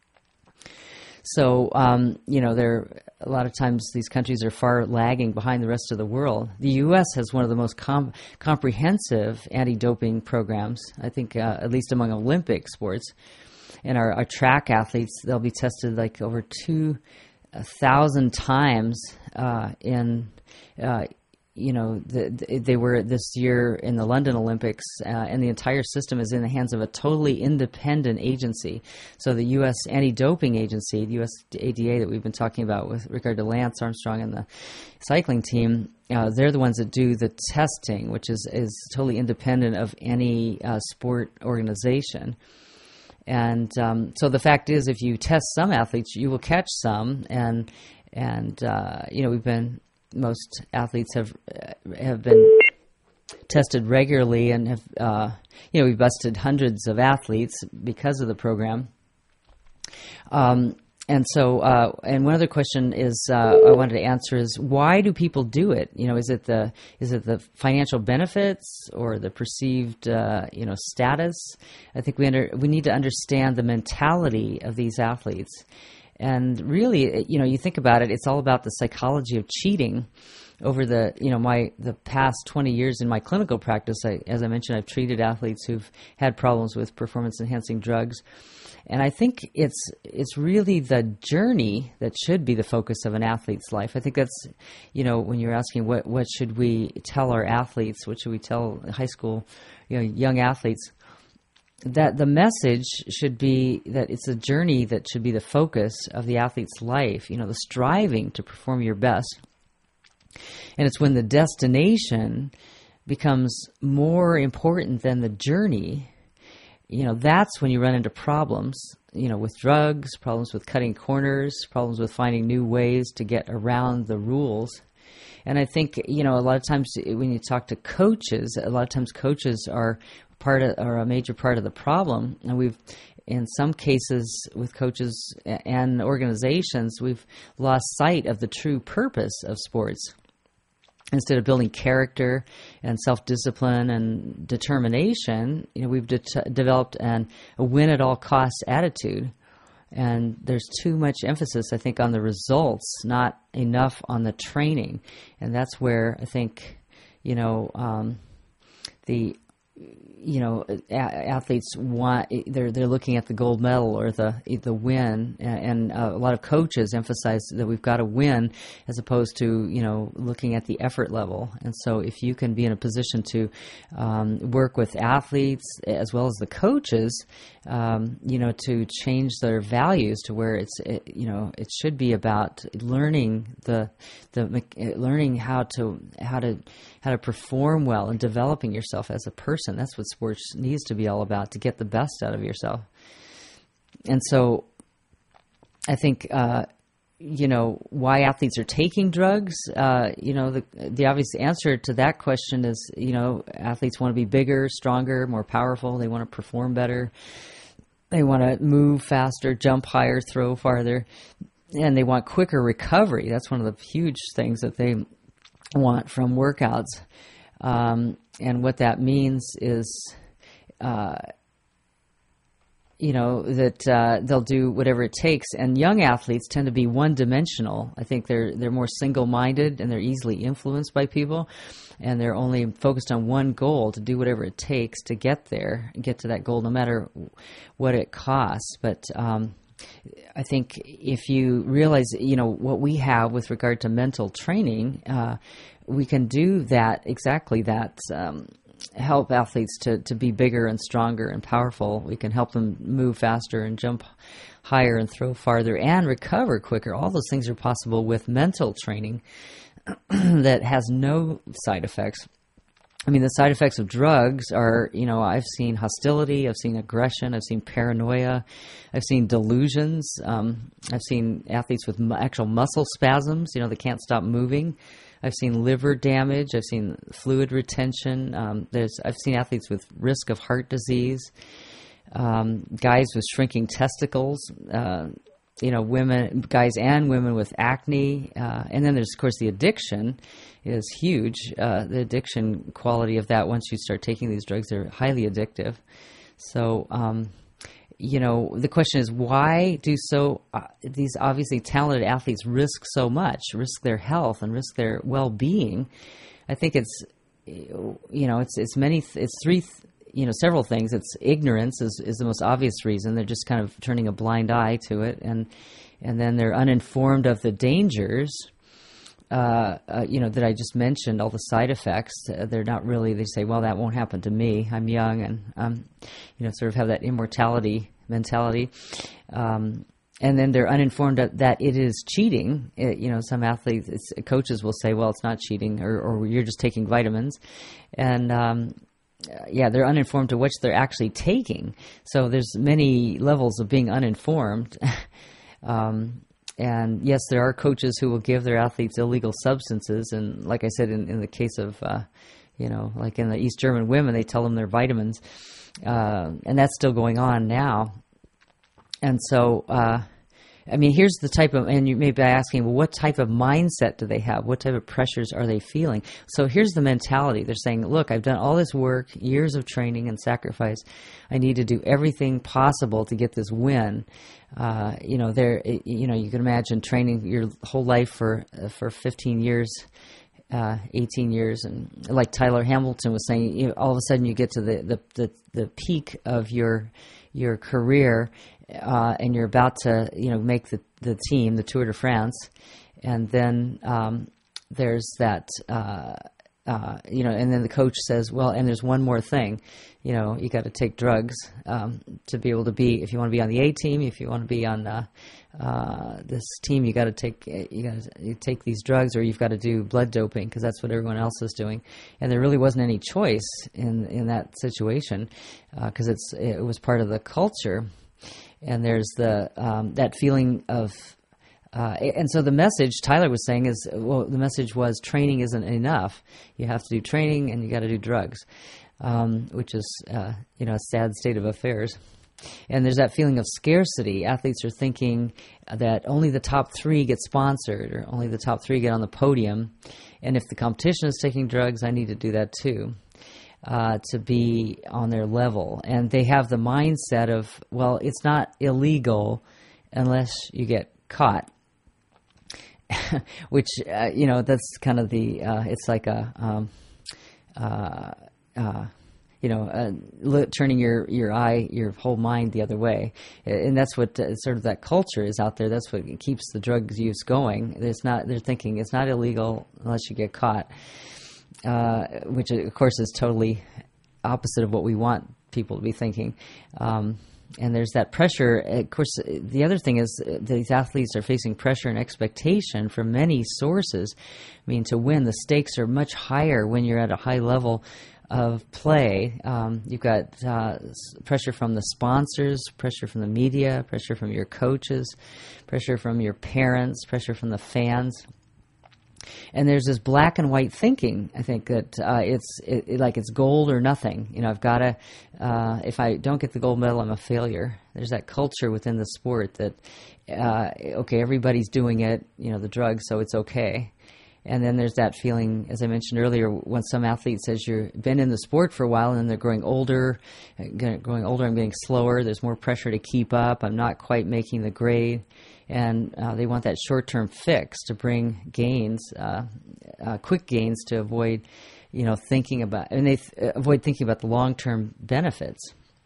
So, um, you know, there a lot of times these countries are far lagging behind the rest of the world. The U S has one of the most com- comprehensive anti-doping programs, I think, uh, at least among Olympic sports. And our, our track athletes, they'll be tested like over two thousand times uh, in uh, you know, the, the, they were this year in the London Olympics, uh, and the entire system is in the hands of a totally independent agency. So the U S Anti-Doping Agency, the U S A D A that we've been talking about with regard to Lance Armstrong and the cycling team, uh, they're the ones that do the testing, which is, is totally independent of any uh, sport organization. And um, so the fact is, if you test some athletes, you will catch some. And, and uh, you know, we've been... most athletes have have been tested regularly, and have uh, you know we've busted hundreds of athletes because of the program. Um, and so, uh, and one other question is uh, I wanted to answer is, why do people do it? You know, is it the is it the financial benefits or the perceived uh, you know status? I think we under we need to understand the mentality of these athletes. And really, you know, you think about it, it's all about the psychology of cheating. Over the, you know, my the past twenty years in my clinical practice, I, as I mentioned, I've treated athletes who've had problems with performance-enhancing drugs. And I think it's it's really the journey that should be the focus of an athlete's life. I think that's, you know, when you're asking what, what should we tell our athletes, what should we tell high school, you know, young athletes, that the message should be that it's a journey that should be the focus of the athlete's life, you know, the striving to perform your best. And it's when the destination becomes more important than the journey, you know, that's when you run into problems, you know, with drugs, problems with cutting corners, problems with finding new ways to get around the rules. And I think, you know, a lot of times when you talk to coaches, a lot of times coaches are part of, or a major part of the problem. And we've, in some cases with coaches and organizations, we've lost sight of the true purpose of sports. Instead of building character and self-discipline and determination, you know, we've de- developed an, a win-at-all-costs attitude. And there's too much emphasis, I think, on the results, not enough on the training. And that's where I think, you know, um, the you know, a- athletes want, they're they're looking at the gold medal or the the win, and, and a lot of coaches emphasize that we've got to win as opposed to, you know, looking at the effort level. And so if you can be in a position to um, work with athletes as well as the coaches, um, you know, to change their values to where it's, it, you know, it should be about learning the the learning how to how to how to perform well and developing yourself as a person. That's what sports needs to be all about, to get the best out of yourself. And so I think, uh, you know, why athletes are taking drugs, uh, you know, the the obvious answer to that question is, you know, athletes want to be bigger, stronger, more powerful. They want to perform better. They want to move faster, jump higher, throw farther, and they want quicker recovery. That's one of the huge things that they want from workouts. Um, and what that means is, uh, you know, that uh, they'll do whatever it takes. And young athletes tend to be one-dimensional. I think they're they're more single-minded, and they're easily influenced by people. And they're only focused on one goal, to do whatever it takes to get there, get to that goal, no matter what it costs. But um, I think if you realize, you know, what we have with regard to mental training, uh, we can do that, exactly that, um, help athletes to, to be bigger and stronger and powerful. We can help them move faster and jump higher and throw farther and recover quicker. All those things are possible with mental training that has no side effects. I mean, the side effects of drugs are, you know, I've seen hostility, I've seen aggression, I've seen paranoia, I've seen delusions, um, I've seen athletes with mu- actual muscle spasms, you know, they can't stop moving. I've seen liver damage, I've seen fluid retention, um, there's I've seen athletes with risk of heart disease, um, guys with shrinking testicles, uh, you know, women, guys and women with acne, uh, and then there's, of course, the addiction is huge. Uh, the addiction quality of that, once you start taking these drugs, they're highly addictive. So, um, you know, the question is, why do so uh, these obviously talented athletes risk so much, risk their health and risk their well-being? I think it's, you know, it's it's many, it's three. You know, several things. It's ignorance is, is the most obvious reason. They're just kind of turning a blind eye to it, and and then they're uninformed of the dangers. Uh, uh, you know, that I just mentioned, all the side effects. Uh, they're not really. They say, "Well, that won't happen to me. I'm young," and um, you know, sort of have that immortality mentality. Um, and then they're uninformed that, that it is cheating. It, you know, some athletes, it's, coaches will say, "Well, it's not cheating," or, or "You're just taking vitamins," and um, Uh, yeah, they're uninformed to which they're actually taking. So there's many levels of being uninformed. um, and yes, there are coaches who will give their athletes illegal substances. And like I said, in, in the case of, uh, you know, like in the East German women, they tell them they're vitamins. Uh, and that's still going on now. And so, uh, I mean, here's the type of, and you may be asking, well, what type of mindset do they have? What type of pressures are they feeling? So here's the mentality. They're saying, look, I've done all this work, years of training and sacrifice. I need to do everything possible to get this win. Uh, you know, they're, you know, you can imagine training your whole life for, uh, for fifteen years, uh, eighteen years. And like Tyler Hamilton was saying, you know, all of a sudden you get to the, the, the, the peak of your, your career, Uh, and you're about to, you know, make the, the team, the Tour de France, and then um, there's that, uh, uh, you know, and then the coach says, well, and there's one more thing, you know, you got to take drugs um, to be able to be, if you want to be on the A team, if you want to be on uh, uh, this team, you got to take, you got to take these drugs, or you've got to do blood doping because that's what everyone else is doing, and there really wasn't any choice in in that situation because uh, it's it was part of the culture. And there's the um, that feeling of, uh, and so the message Tyler was saying is, well, the message was training isn't enough. You have to do training and you got to do drugs, um, which is, uh, you know, a sad state of affairs. And there's that feeling of scarcity. Athletes are thinking that only the top three get sponsored or only the top three get on the podium. And if the competition is taking drugs, I need to do that too, uh, to be on their level. And they have the mindset of, well, it's not illegal unless you get caught. Which, uh, you know, that's kind of the, uh, it's like a, um, uh, uh, you know, uh, li- turning your, your eye, your whole mind the other way. And that's what uh, sort of that culture is out there. That's what keeps the drug use going. There's not, they're thinking it's not illegal unless you get caught, uh, which of course is totally opposite of what we want people to be thinking. Um, And there's that pressure. Of course, the other thing is these athletes are facing pressure and expectation from many sources. I mean, to win, the stakes are much higher when you're at a high level of play. Um, you've got uh, pressure from the sponsors, pressure from the media, pressure from your coaches, pressure from your parents, pressure from the fans. And there's this black and white thinking. I think that uh, it's it, it, like it's gold or nothing. You know, I've got to. Uh, if I don't get the gold medal, I'm a failure. There's that culture within the sport that uh, okay, everybody's doing it. You know, the drug, so it's okay. And then there's that feeling, as I mentioned earlier, when some athlete says you've been in the sport for a while and they're growing older, growing older, I'm getting slower. There's more pressure to keep up. I'm not quite making the grade. And uh, they want that short-term fix to bring gains, uh, uh, quick gains to avoid, you know, thinking about, and they th- avoid thinking about the long-term benefits.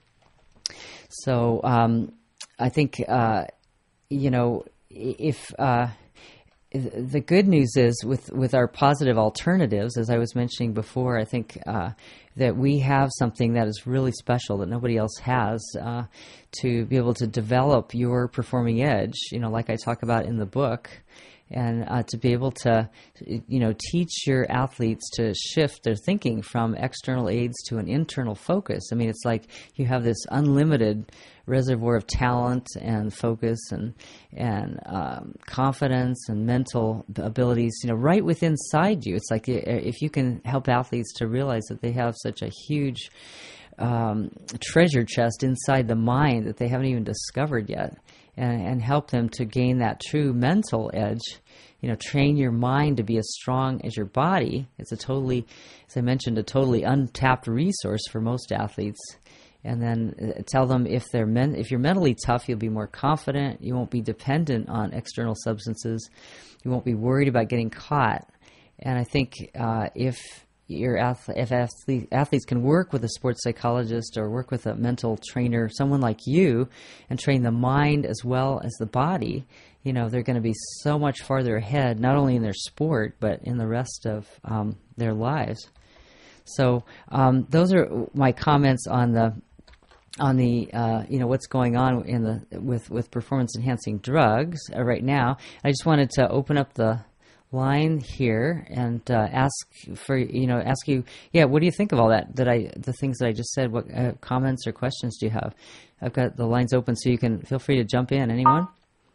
So um, I think, uh, you know, if uh, the good news is with, with our positive alternatives, as I was mentioning before, I think uh, that we have something that is really special that nobody else has uh, to be able to develop your performing edge, you know, like I talk about in the book, and uh, to be able to, you know, teach your athletes to shift their thinking from external aids to an internal focus. I mean, it's like you have this unlimited reservoir of talent and focus and and um, confidence and mental abilities, you know, right within inside you. It's like if you can help athletes to realize that they have such a huge um, treasure chest inside the mind that they haven't even discovered yet, and, and help them to gain that true mental edge. You know, train your mind to be as strong as your body. It's a totally, as I mentioned, a totally untapped resource for most athletes. And then tell them if they're men- if you're mentally tough, you'll be more confident. You won't be dependent on external substances. You won't be worried about getting caught. And I think uh, if your ath- if athlete- athletes can work with a sports psychologist or work with a mental trainer, someone like you, and train the mind as well as the body, you know, they're going to be so much farther ahead, not only in their sport, but in the rest of um, their lives. So um, those are my comments on the on the uh, you know what's going on in the with with performance enhancing drugs uh, right now. I just wanted to open up the line here and uh, ask for you know ask you yeah what do you think of all that that I the things that I just said? What uh, comments or questions do you have? I've got the lines open, so you can feel free to jump in. Anyone?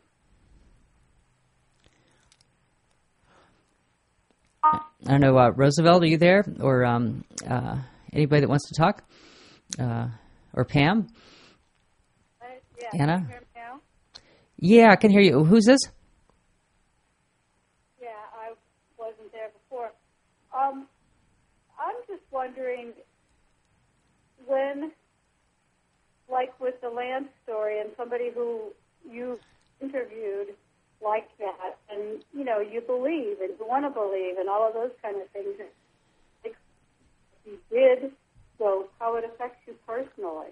I don't know, uh, Roosevelt, are you there? Or um, uh, anybody that wants to talk? Uh, or Pam? Uh, yeah, Anna? can you hear me now? Yeah, I can hear you. Who's this? Yeah, I wasn't there before. Um, I'm just wondering when, like with the Lance story and somebody who you interviewed like that, and, you know, you believe and you want to believe and all of those kind of things. If you did, so how it affects you personally.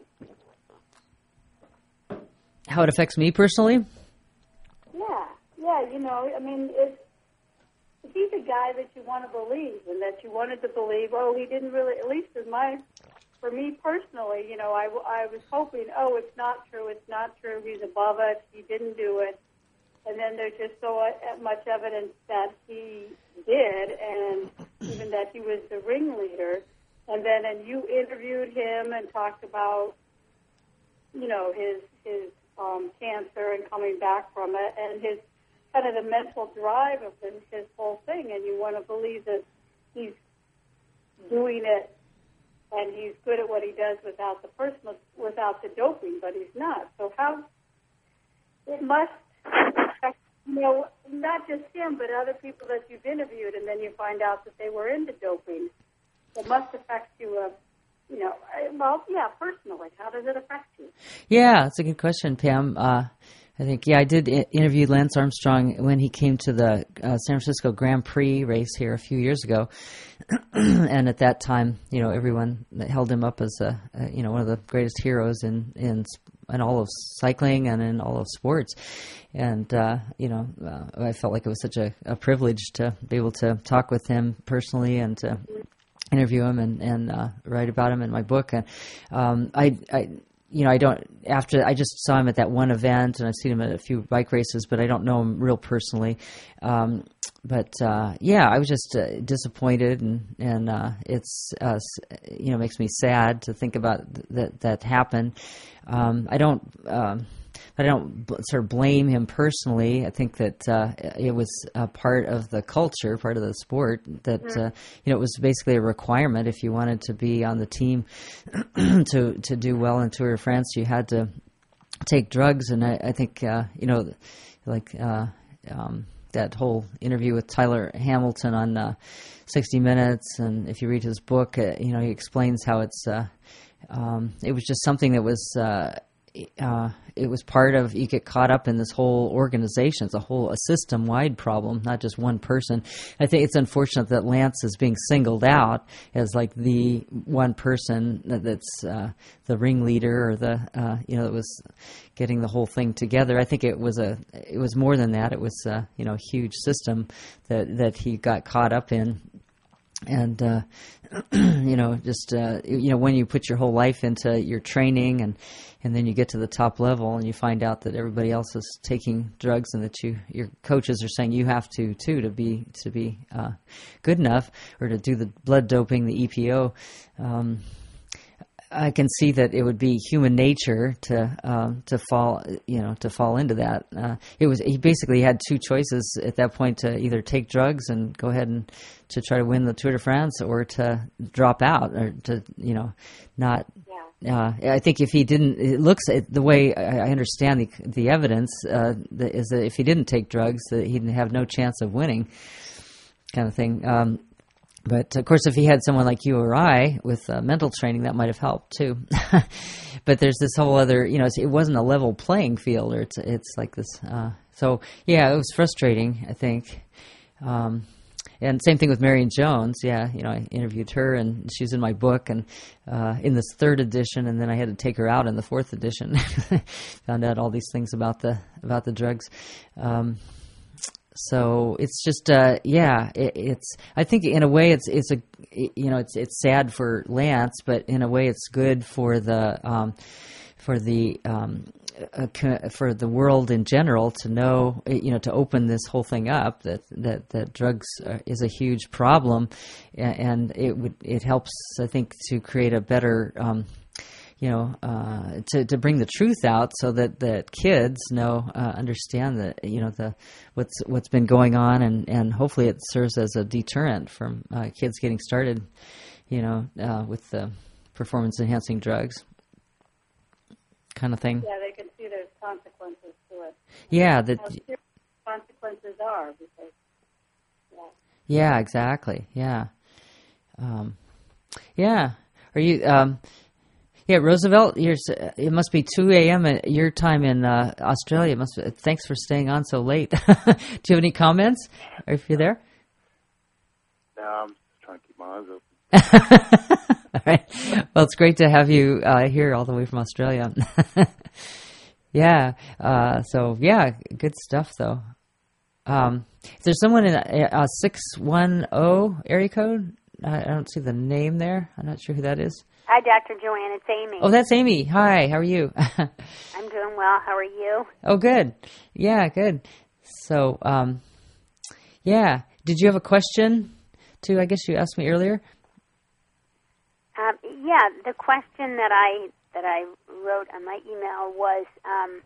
How it affects me personally? Yeah, yeah, you know, I mean, if, if he's a guy that you want to believe and that you wanted to believe, oh, he didn't really, at least in my, for me personally, you know, I, I was hoping, oh, it's not true, it's not true, he's above it, he didn't do it. And then there's just so much evidence that he did, and even that he was the ringleader. And then, and you interviewed him and talked about, you know, his his um, cancer and coming back from it, and his kind of the mental drive of his, his whole thing. And you want to believe that he's doing it and he's good at what he does without the personal, without the doping, but he's not. So how it must affect, you know, not just him, but other people that you've interviewed, and then you find out that they were into doping. It must affect you, uh, you know, well, yeah, personally. How does it affect you? Yeah, that's a good question, Pam. Uh, I think, yeah, I did I- interview Lance Armstrong when he came to the uh, San Francisco Grand Prix race here a few years ago. And at that time, you know, everyone held him up as, a, a, you know, one of the greatest heroes in, in, in all of cycling and in all of sports. And, uh, you know, uh, I felt like it was such a, a privilege to be able to talk with him personally and to interview him and, and uh, write about him in my book. And um, I, I, you know, I don't, after, I just saw him at that one event, and I've seen him at a few bike races, but I don't know him real personally. Um, but, uh, yeah, I was just uh, disappointed, and, and uh, it's, uh, you know, makes me sad to think about th- that that happened. Um, I don't, um, I don't b- sort of blame him personally. I think that uh, it was a part of the culture, part of the sport, that uh, you know, it was basically a requirement if you wanted to be on the team to to do well in Tour de France. You had to take drugs, and I, I think uh, you know, like uh, um, that whole interview with Tyler Hamilton on uh, sixty minutes, and if you read his book, uh, you know, he explains how it's uh, um, it was just something that was. Uh, Uh, it was part of, you get caught up in this whole organization. It's a whole, a system-wide problem, not just one person. I think it's unfortunate that Lance is being singled out as like the one person that's uh, the ringleader or the, uh, you know, that was getting the whole thing together. I think it was a, it was more than that. It was, uh, you know, a huge system that, that he got caught up in. And, uh, you know, just, uh, you know, when you put your whole life into your training and, and then you get to the top level and you find out that everybody else is taking drugs and that you, your coaches are saying you have to too to be, to be, uh, good enough or to do the blood doping, the E P O, um, I can see that it would be human nature to um, to fall, you know, to fall into that. Uh, it was he basically had two choices at that point: to either take drugs and go ahead and to try to win the Tour de France, or to drop out, or to, you know, not. Uh, I think if he didn't, it looks the way I understand the the evidence uh, is that if he didn't take drugs, that he'd have no chance of winning, kind of thing. Um, But, of course, if he had someone like you or I with uh, mental training, that might have helped, too. But there's this whole other, you know, it wasn't a level playing field. Or it's it's like this. Uh, so, yeah, it was frustrating, I think. Um, and same thing with Marion Jones. Yeah, you know, I interviewed her, and she's in my book, and uh, in this third edition, and then I had to take her out in the fourth edition. Found out all these things about the about the drugs. Um So it's just, uh, yeah, it, it's, I think in a way it's, it's a, you know, it's, it's sad for Lance, but in a way it's good for the, um, for the, um, uh, for the world in general to know, you know, to open this whole thing up, that, that, that drugs are, is a huge problem, and it would, it helps, I think, to create a better, um, you know, uh, to, to bring the truth out so that, that kids know, uh, understand that, you know, the, what's, what's been going on, and, and hopefully it serves as a deterrent from, uh, kids getting started, you know, uh, with the performance enhancing drugs kind of thing. Yeah, they can see there's consequences to it. Yeah. That, how serious consequences are, because, yeah. Yeah, exactly. Yeah. Um, yeah. Are you, um, Yeah, Roosevelt, you're, it must be two a.m. at your time in uh, Australia. It must be, thanks for staying on so late. Do you have any comments, or if you're there? No, I'm just trying to keep my eyes open. All right. Well, it's great to have you uh, here all the way from Australia. Yeah. Uh, so, yeah, good stuff, though. Um, is there someone in a six one zero area code? I, I don't see the name there. I'm not sure who that is. Hi, Doctor Joanne. It's Amy. Oh, that's Amy. Hi, how are you? I'm doing well. How are you? Oh, good. Yeah, good. So, um, yeah. Did you have a question, too? I guess you asked me earlier. Um, yeah, the question that I that I wrote on my email was, um,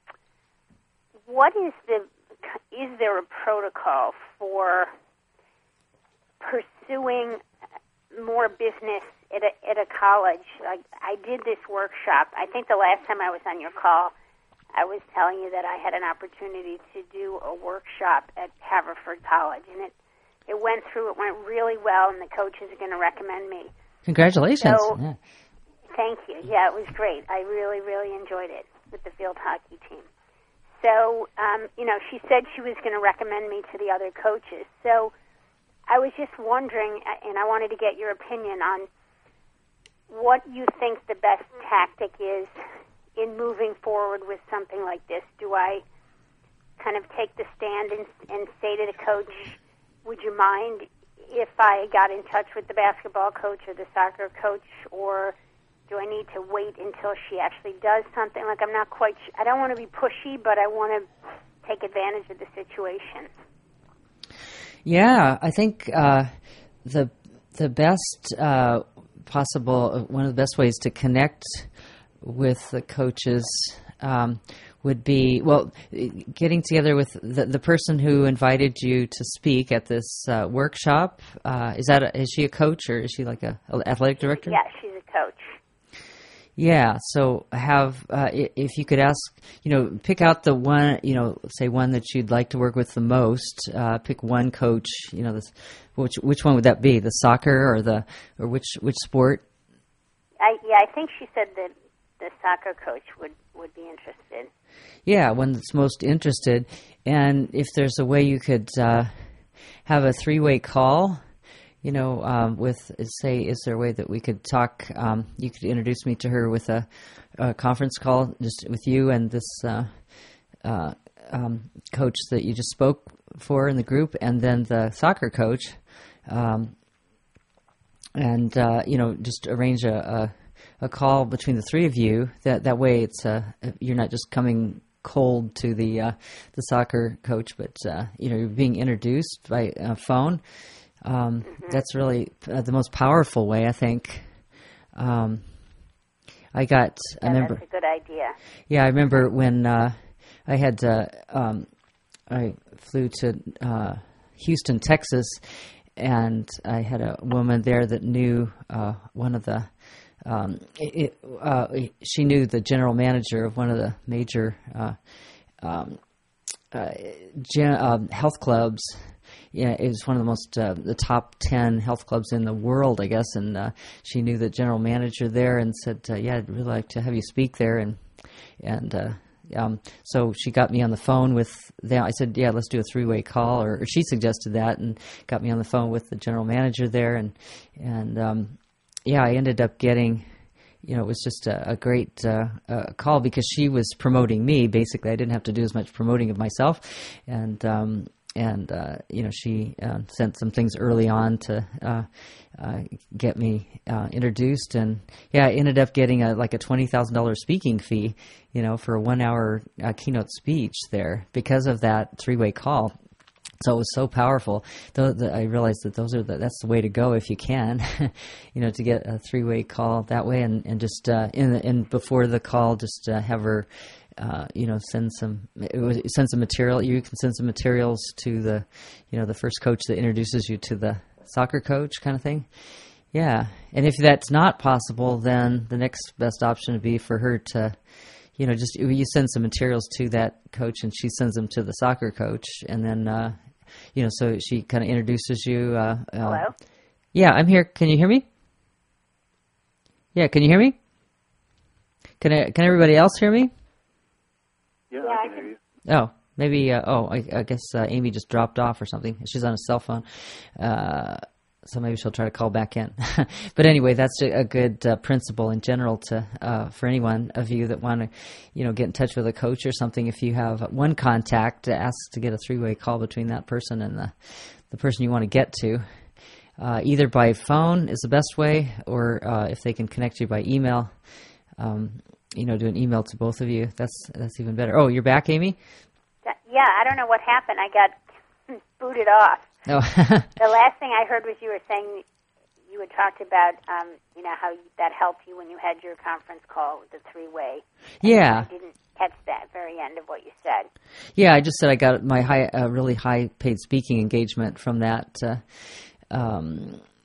what is the is there a protocol for pursuing more business at a, at a college. I, I did this workshop. I think the last time I was on your call, I was telling you that I had an opportunity to do a workshop at Haverford College, and it, it went through. It went really well, and the coaches are going to recommend me. Congratulations. So, yeah. Thank you. Yeah, it was great. I really, really enjoyed it with the field hockey team. So, um, you know, she said she was going to recommend me to the other coaches. So I was just wondering, and I wanted to get your opinion on what you think the best tactic is in moving forward with something like this. Do I kind of take the stand and, and say to the coach, would you mind if I got in touch with the basketball coach or the soccer coach, or do I need to wait until she actually does something? Like, I'm not quite sure. I don't want to be pushy, but I want to take advantage of the situation. Yeah, I think uh, the the best uh, possible, one of the best ways to connect with the coaches um, would be, well, getting together with the, the person who invited you to speak at this uh, workshop. Uh, is that a, is she a coach, or is she like a, a athletic director? Yeah, she's a coach. Yeah, so have uh, if you could ask, you know, pick out the one, you know, say one that you'd like to work with the most. Uh, pick one coach, you know, this, which which one would that be? The soccer or the or which which sport? I, yeah, I think she said that the soccer coach would, would be interested. Yeah, one that's most interested. And if there's a way you could uh, have a three-way call, you know, um, with, say, is there a way that we could talk, um, you could introduce me to her with a, a conference call, just with you and this uh, uh, um, coach that you just spoke for in the group, and then the soccer coach, um, and, uh, you know, just arrange a, a, a call between the three of you. That that way it's uh, you're not just coming cold to the uh, the soccer coach, but, uh, you know, you're being introduced by uh, phone. Um, mm-hmm. That's really uh, the most powerful way, I think. Um, I got, yeah, I remember. That's a good idea. Yeah, I remember when uh, I had, uh, um, I flew to uh, Houston, Texas, and I had a woman there that knew uh, one of the, um, it, uh, she knew the general manager of one of the major uh, um, uh, gen- um, health clubs. Yeah, it was one of the most, uh, the top ten health clubs in the world, I guess, and uh, she knew the general manager there and said, uh, yeah, I'd really like to have you speak there, and and uh, um, so she got me on the phone with them. I said, yeah, let's do a three-way call, or, or she suggested that, and got me on the phone with the general manager there, and, and um, yeah, I ended up getting, you know, it was just a, a great uh, uh, call, because she was promoting me, basically. I didn't have to do as much promoting of myself, and um And, uh, you know, she uh, sent some things early on to uh, uh, get me uh, introduced. And, yeah, I ended up getting a, like a twenty thousand dollars speaking fee, you know, for a one-hour uh, keynote speech there because of that three-way call. So it was so powerful. Though the, I realized that those are the, that's the way to go if you can, you know, to get a three-way call that way. And, and just uh, in, the, in before the call, just uh, have her Uh, you know, send some, send some material. You can send some materials to the, you know, the first coach that introduces you to the soccer coach, kind of thing. Yeah. And if that's not possible, then the next best option would be for her to, you know, just, you send some materials to that coach and she sends them to the soccer coach. And then, uh, you know, so she kind of introduces you. Uh, uh, Hello? Yeah, I'm here. Can you hear me? Yeah. Can you hear me? Can I, can everybody else hear me? Yeah, Yeah, I I can can- hear you. Oh, maybe, uh, oh, I, I guess uh, Amy just dropped off or something. She's on a cell phone. Uh, so maybe she'll try to call back in. But anyway, that's a, a good uh, principle in general to uh, for anyone of you that want to, you know, get in touch with a coach or something. If you have one contact, to ask to get a three-way call between that person and the, the person you want to get to. Uh, either by phone is the best way, or uh, if they can connect you by email. Um, you know, do an email to both of you. That's that's even better. Oh, you're back, Amy? Yeah, I don't know what happened. I got booted off. Oh. The last thing I heard was you were saying you had talked about, um, you know, how that helped you when you had your conference call with the three-way. Yeah. I didn't catch that very end of what you said. Yeah, I just said I got my high, uh, really high-paid speaking engagement from that. Uh, um,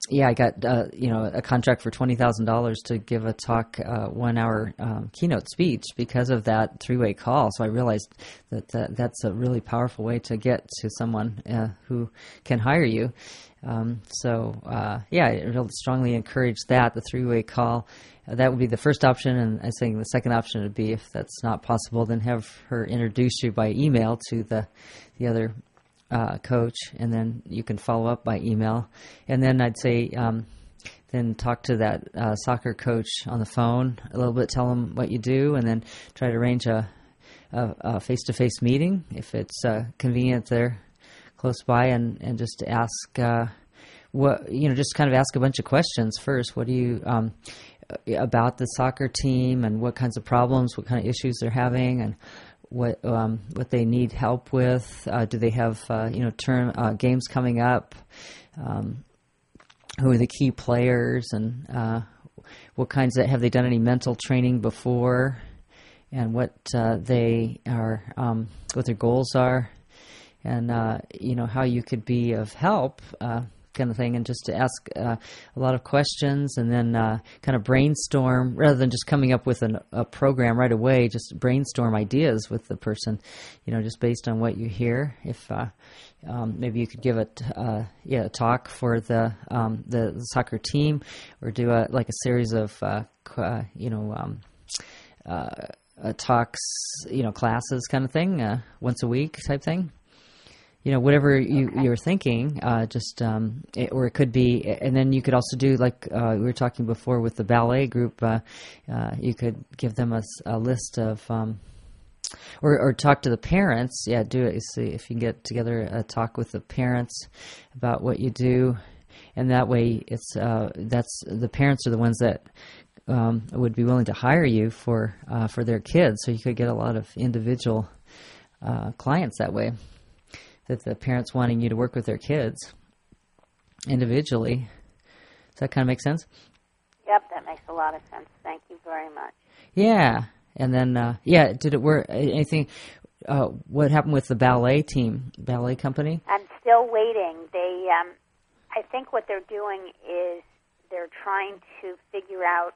yeah, I got uh, you know a contract for twenty thousand dollars to give a talk, uh, one hour um, keynote speech because of that three way call. So I realized that, that that's a really powerful way to get to someone uh, who can hire you. Um, so uh, yeah, I really strongly encourage that, the three way call. Uh, that would be the first option, and I think the second option would be, if that's not possible, then have her introduce you by email to the the other Uh, coach, and then you can follow up by email. And then I'd say um, then talk to that uh, soccer coach on the phone a little bit, tell them what you do, and then try to arrange a, a, a face-to-face meeting if it's uh, convenient there close by, and, and just ask uh, what, you know, just kind of ask a bunch of questions first. What do you, um, about the soccer team, and what kinds of problems, what kind of issues they're having, and what um, what they need help with. Uh, do they have uh, you know term uh, games coming up? Um, who are the key players, and uh, what kinds of, have they done any mental training before, and what uh, they are, um, what their goals are, and uh, you know how you could be of help. Uh, kind of thing, and just to ask uh, a lot of questions, and then uh, kind of brainstorm, rather than just coming up with an, a program right away, just brainstorm ideas with the person, you know, just based on what you hear. If uh, um, maybe you could give a, t- uh, yeah, a talk for the, um, the the soccer team, or do a, like a series of, uh, uh, you know, um, uh, uh, talks, you know, classes kind of thing, uh, once a week type thing. You know, whatever you, okay. you're thinking, uh, just, um, it, or it could be, and then you could also do, like uh, we were talking before with the ballet group, uh, uh, you could give them a, a list of, um, or, or talk to the parents. Yeah, do it. See if you can get together a talk with the parents about what you do, and that way it's, uh, that's, the parents are the ones that um, would be willing to hire you for, uh, for their kids, so you could get a lot of individual uh, clients that way. That the parents wanting you to work with their kids individually. Does that kind of make sense? Yep, that makes a lot of sense. Thank you very much. Yeah. And then, uh, yeah, did it work? Anything, uh, what happened with the ballet team, ballet company? I'm still waiting. They, um, I think what they're doing is they're trying to figure out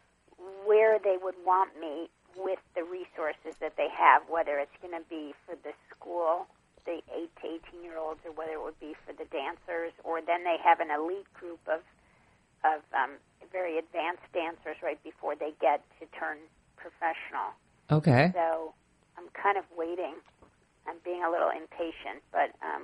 where they would want me with the resources that they have, whether it's going to be for the school, the eight to eighteen-year-olds, or whether it would be for the dancers, or then they have an elite group of of um, very advanced dancers right before they get to turn professional. Okay. So I'm kind of waiting. I'm being a little impatient, but um,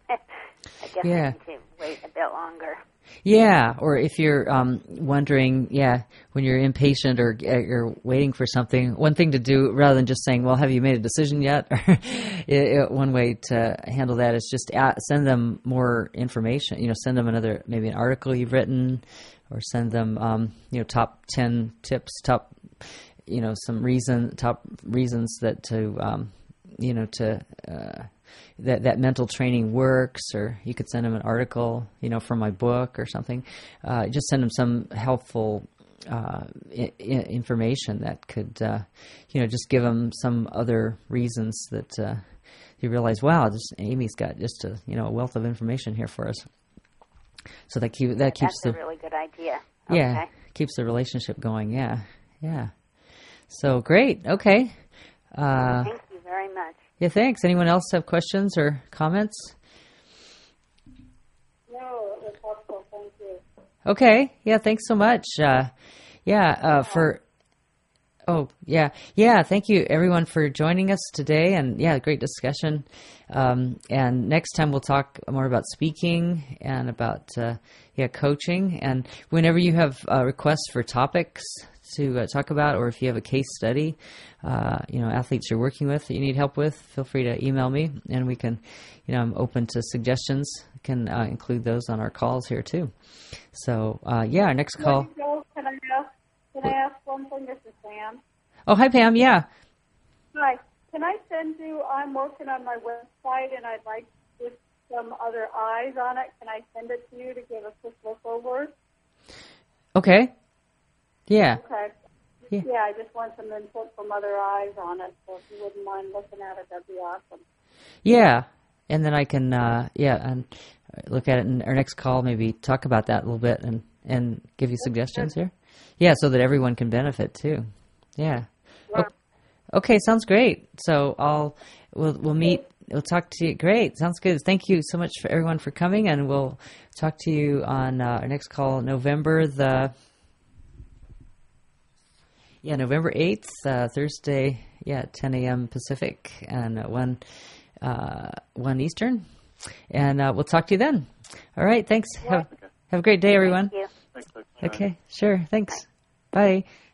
I guess yeah. I need to wait a bit longer. Yeah, or if you're um, wondering, yeah, when you're impatient or uh, you're waiting for something, one thing to do, rather than just saying, well, have you made a decision yet? it, it, one way to handle that is just add, send them more information. You know, send them another, maybe an article you've written, or send them, um, you know, top ten tips, top, you know, some reason, top reasons that to, um, you know, to... Uh, that that mental training works, or you could send them an article, you know, from my book or something. Uh, just send them some helpful uh, I- I- information that could, uh, you know, just give them some other reasons that uh, you realize, wow, this Amy's got just a, you know, a wealth of information here for us. So that keep that keeps That's the a really good idea. yeah Okay. keeps the relationship going. Yeah, yeah. So great. Okay. Uh, Thank you very much. Yeah, thanks. Anyone else have questions or comments? No, it was helpful. Thank you. Okay. Yeah, thanks so much. Uh, yeah, uh, for... Oh, yeah. Yeah, thank you, everyone, for joining us today. And, yeah, great discussion. Um, and next time we'll talk more about speaking and about, uh, yeah, coaching. And whenever you have uh, requests for topics to uh, talk about, or if you have a case study, uh, you know, athletes you're working with that you need help with, feel free to email me, and we can, you know, I'm open to suggestions. Can uh, include those on our calls here too. So, uh, yeah, our next call. Joe, can I ask? Can I ask one thing? This is Pam. Oh, hi, Pam. Yeah. Hi. Can I send you? I'm working on my website, and I'd like just some other eyes on it. Can I send it to you to give a quick look over? Okay. Yeah. Okay. Yeah. Yeah, I just want some input from other eyes on it. So if you wouldn't mind looking at it, that'd be awesome. Yeah. And then I can, uh, yeah, and look at it in our next call, maybe talk about that a little bit and, and give you suggestions here. Yeah, so that everyone can benefit too. Yeah. Yeah. Okay, sounds great. So I'll we'll we'll meet. We'll talk to you. Great, sounds good. Thank you so much for everyone for coming, and we'll talk to you on uh, our next call, November the yeah November eighth, uh, Thursday. Yeah, ten a.m. Pacific and uh, one uh, one Eastern, and uh, we'll talk to you then. All right, thanks. Have, have a great day, everyone. Thank you. Thanks, Coach. Okay, sure. Thanks. Bye.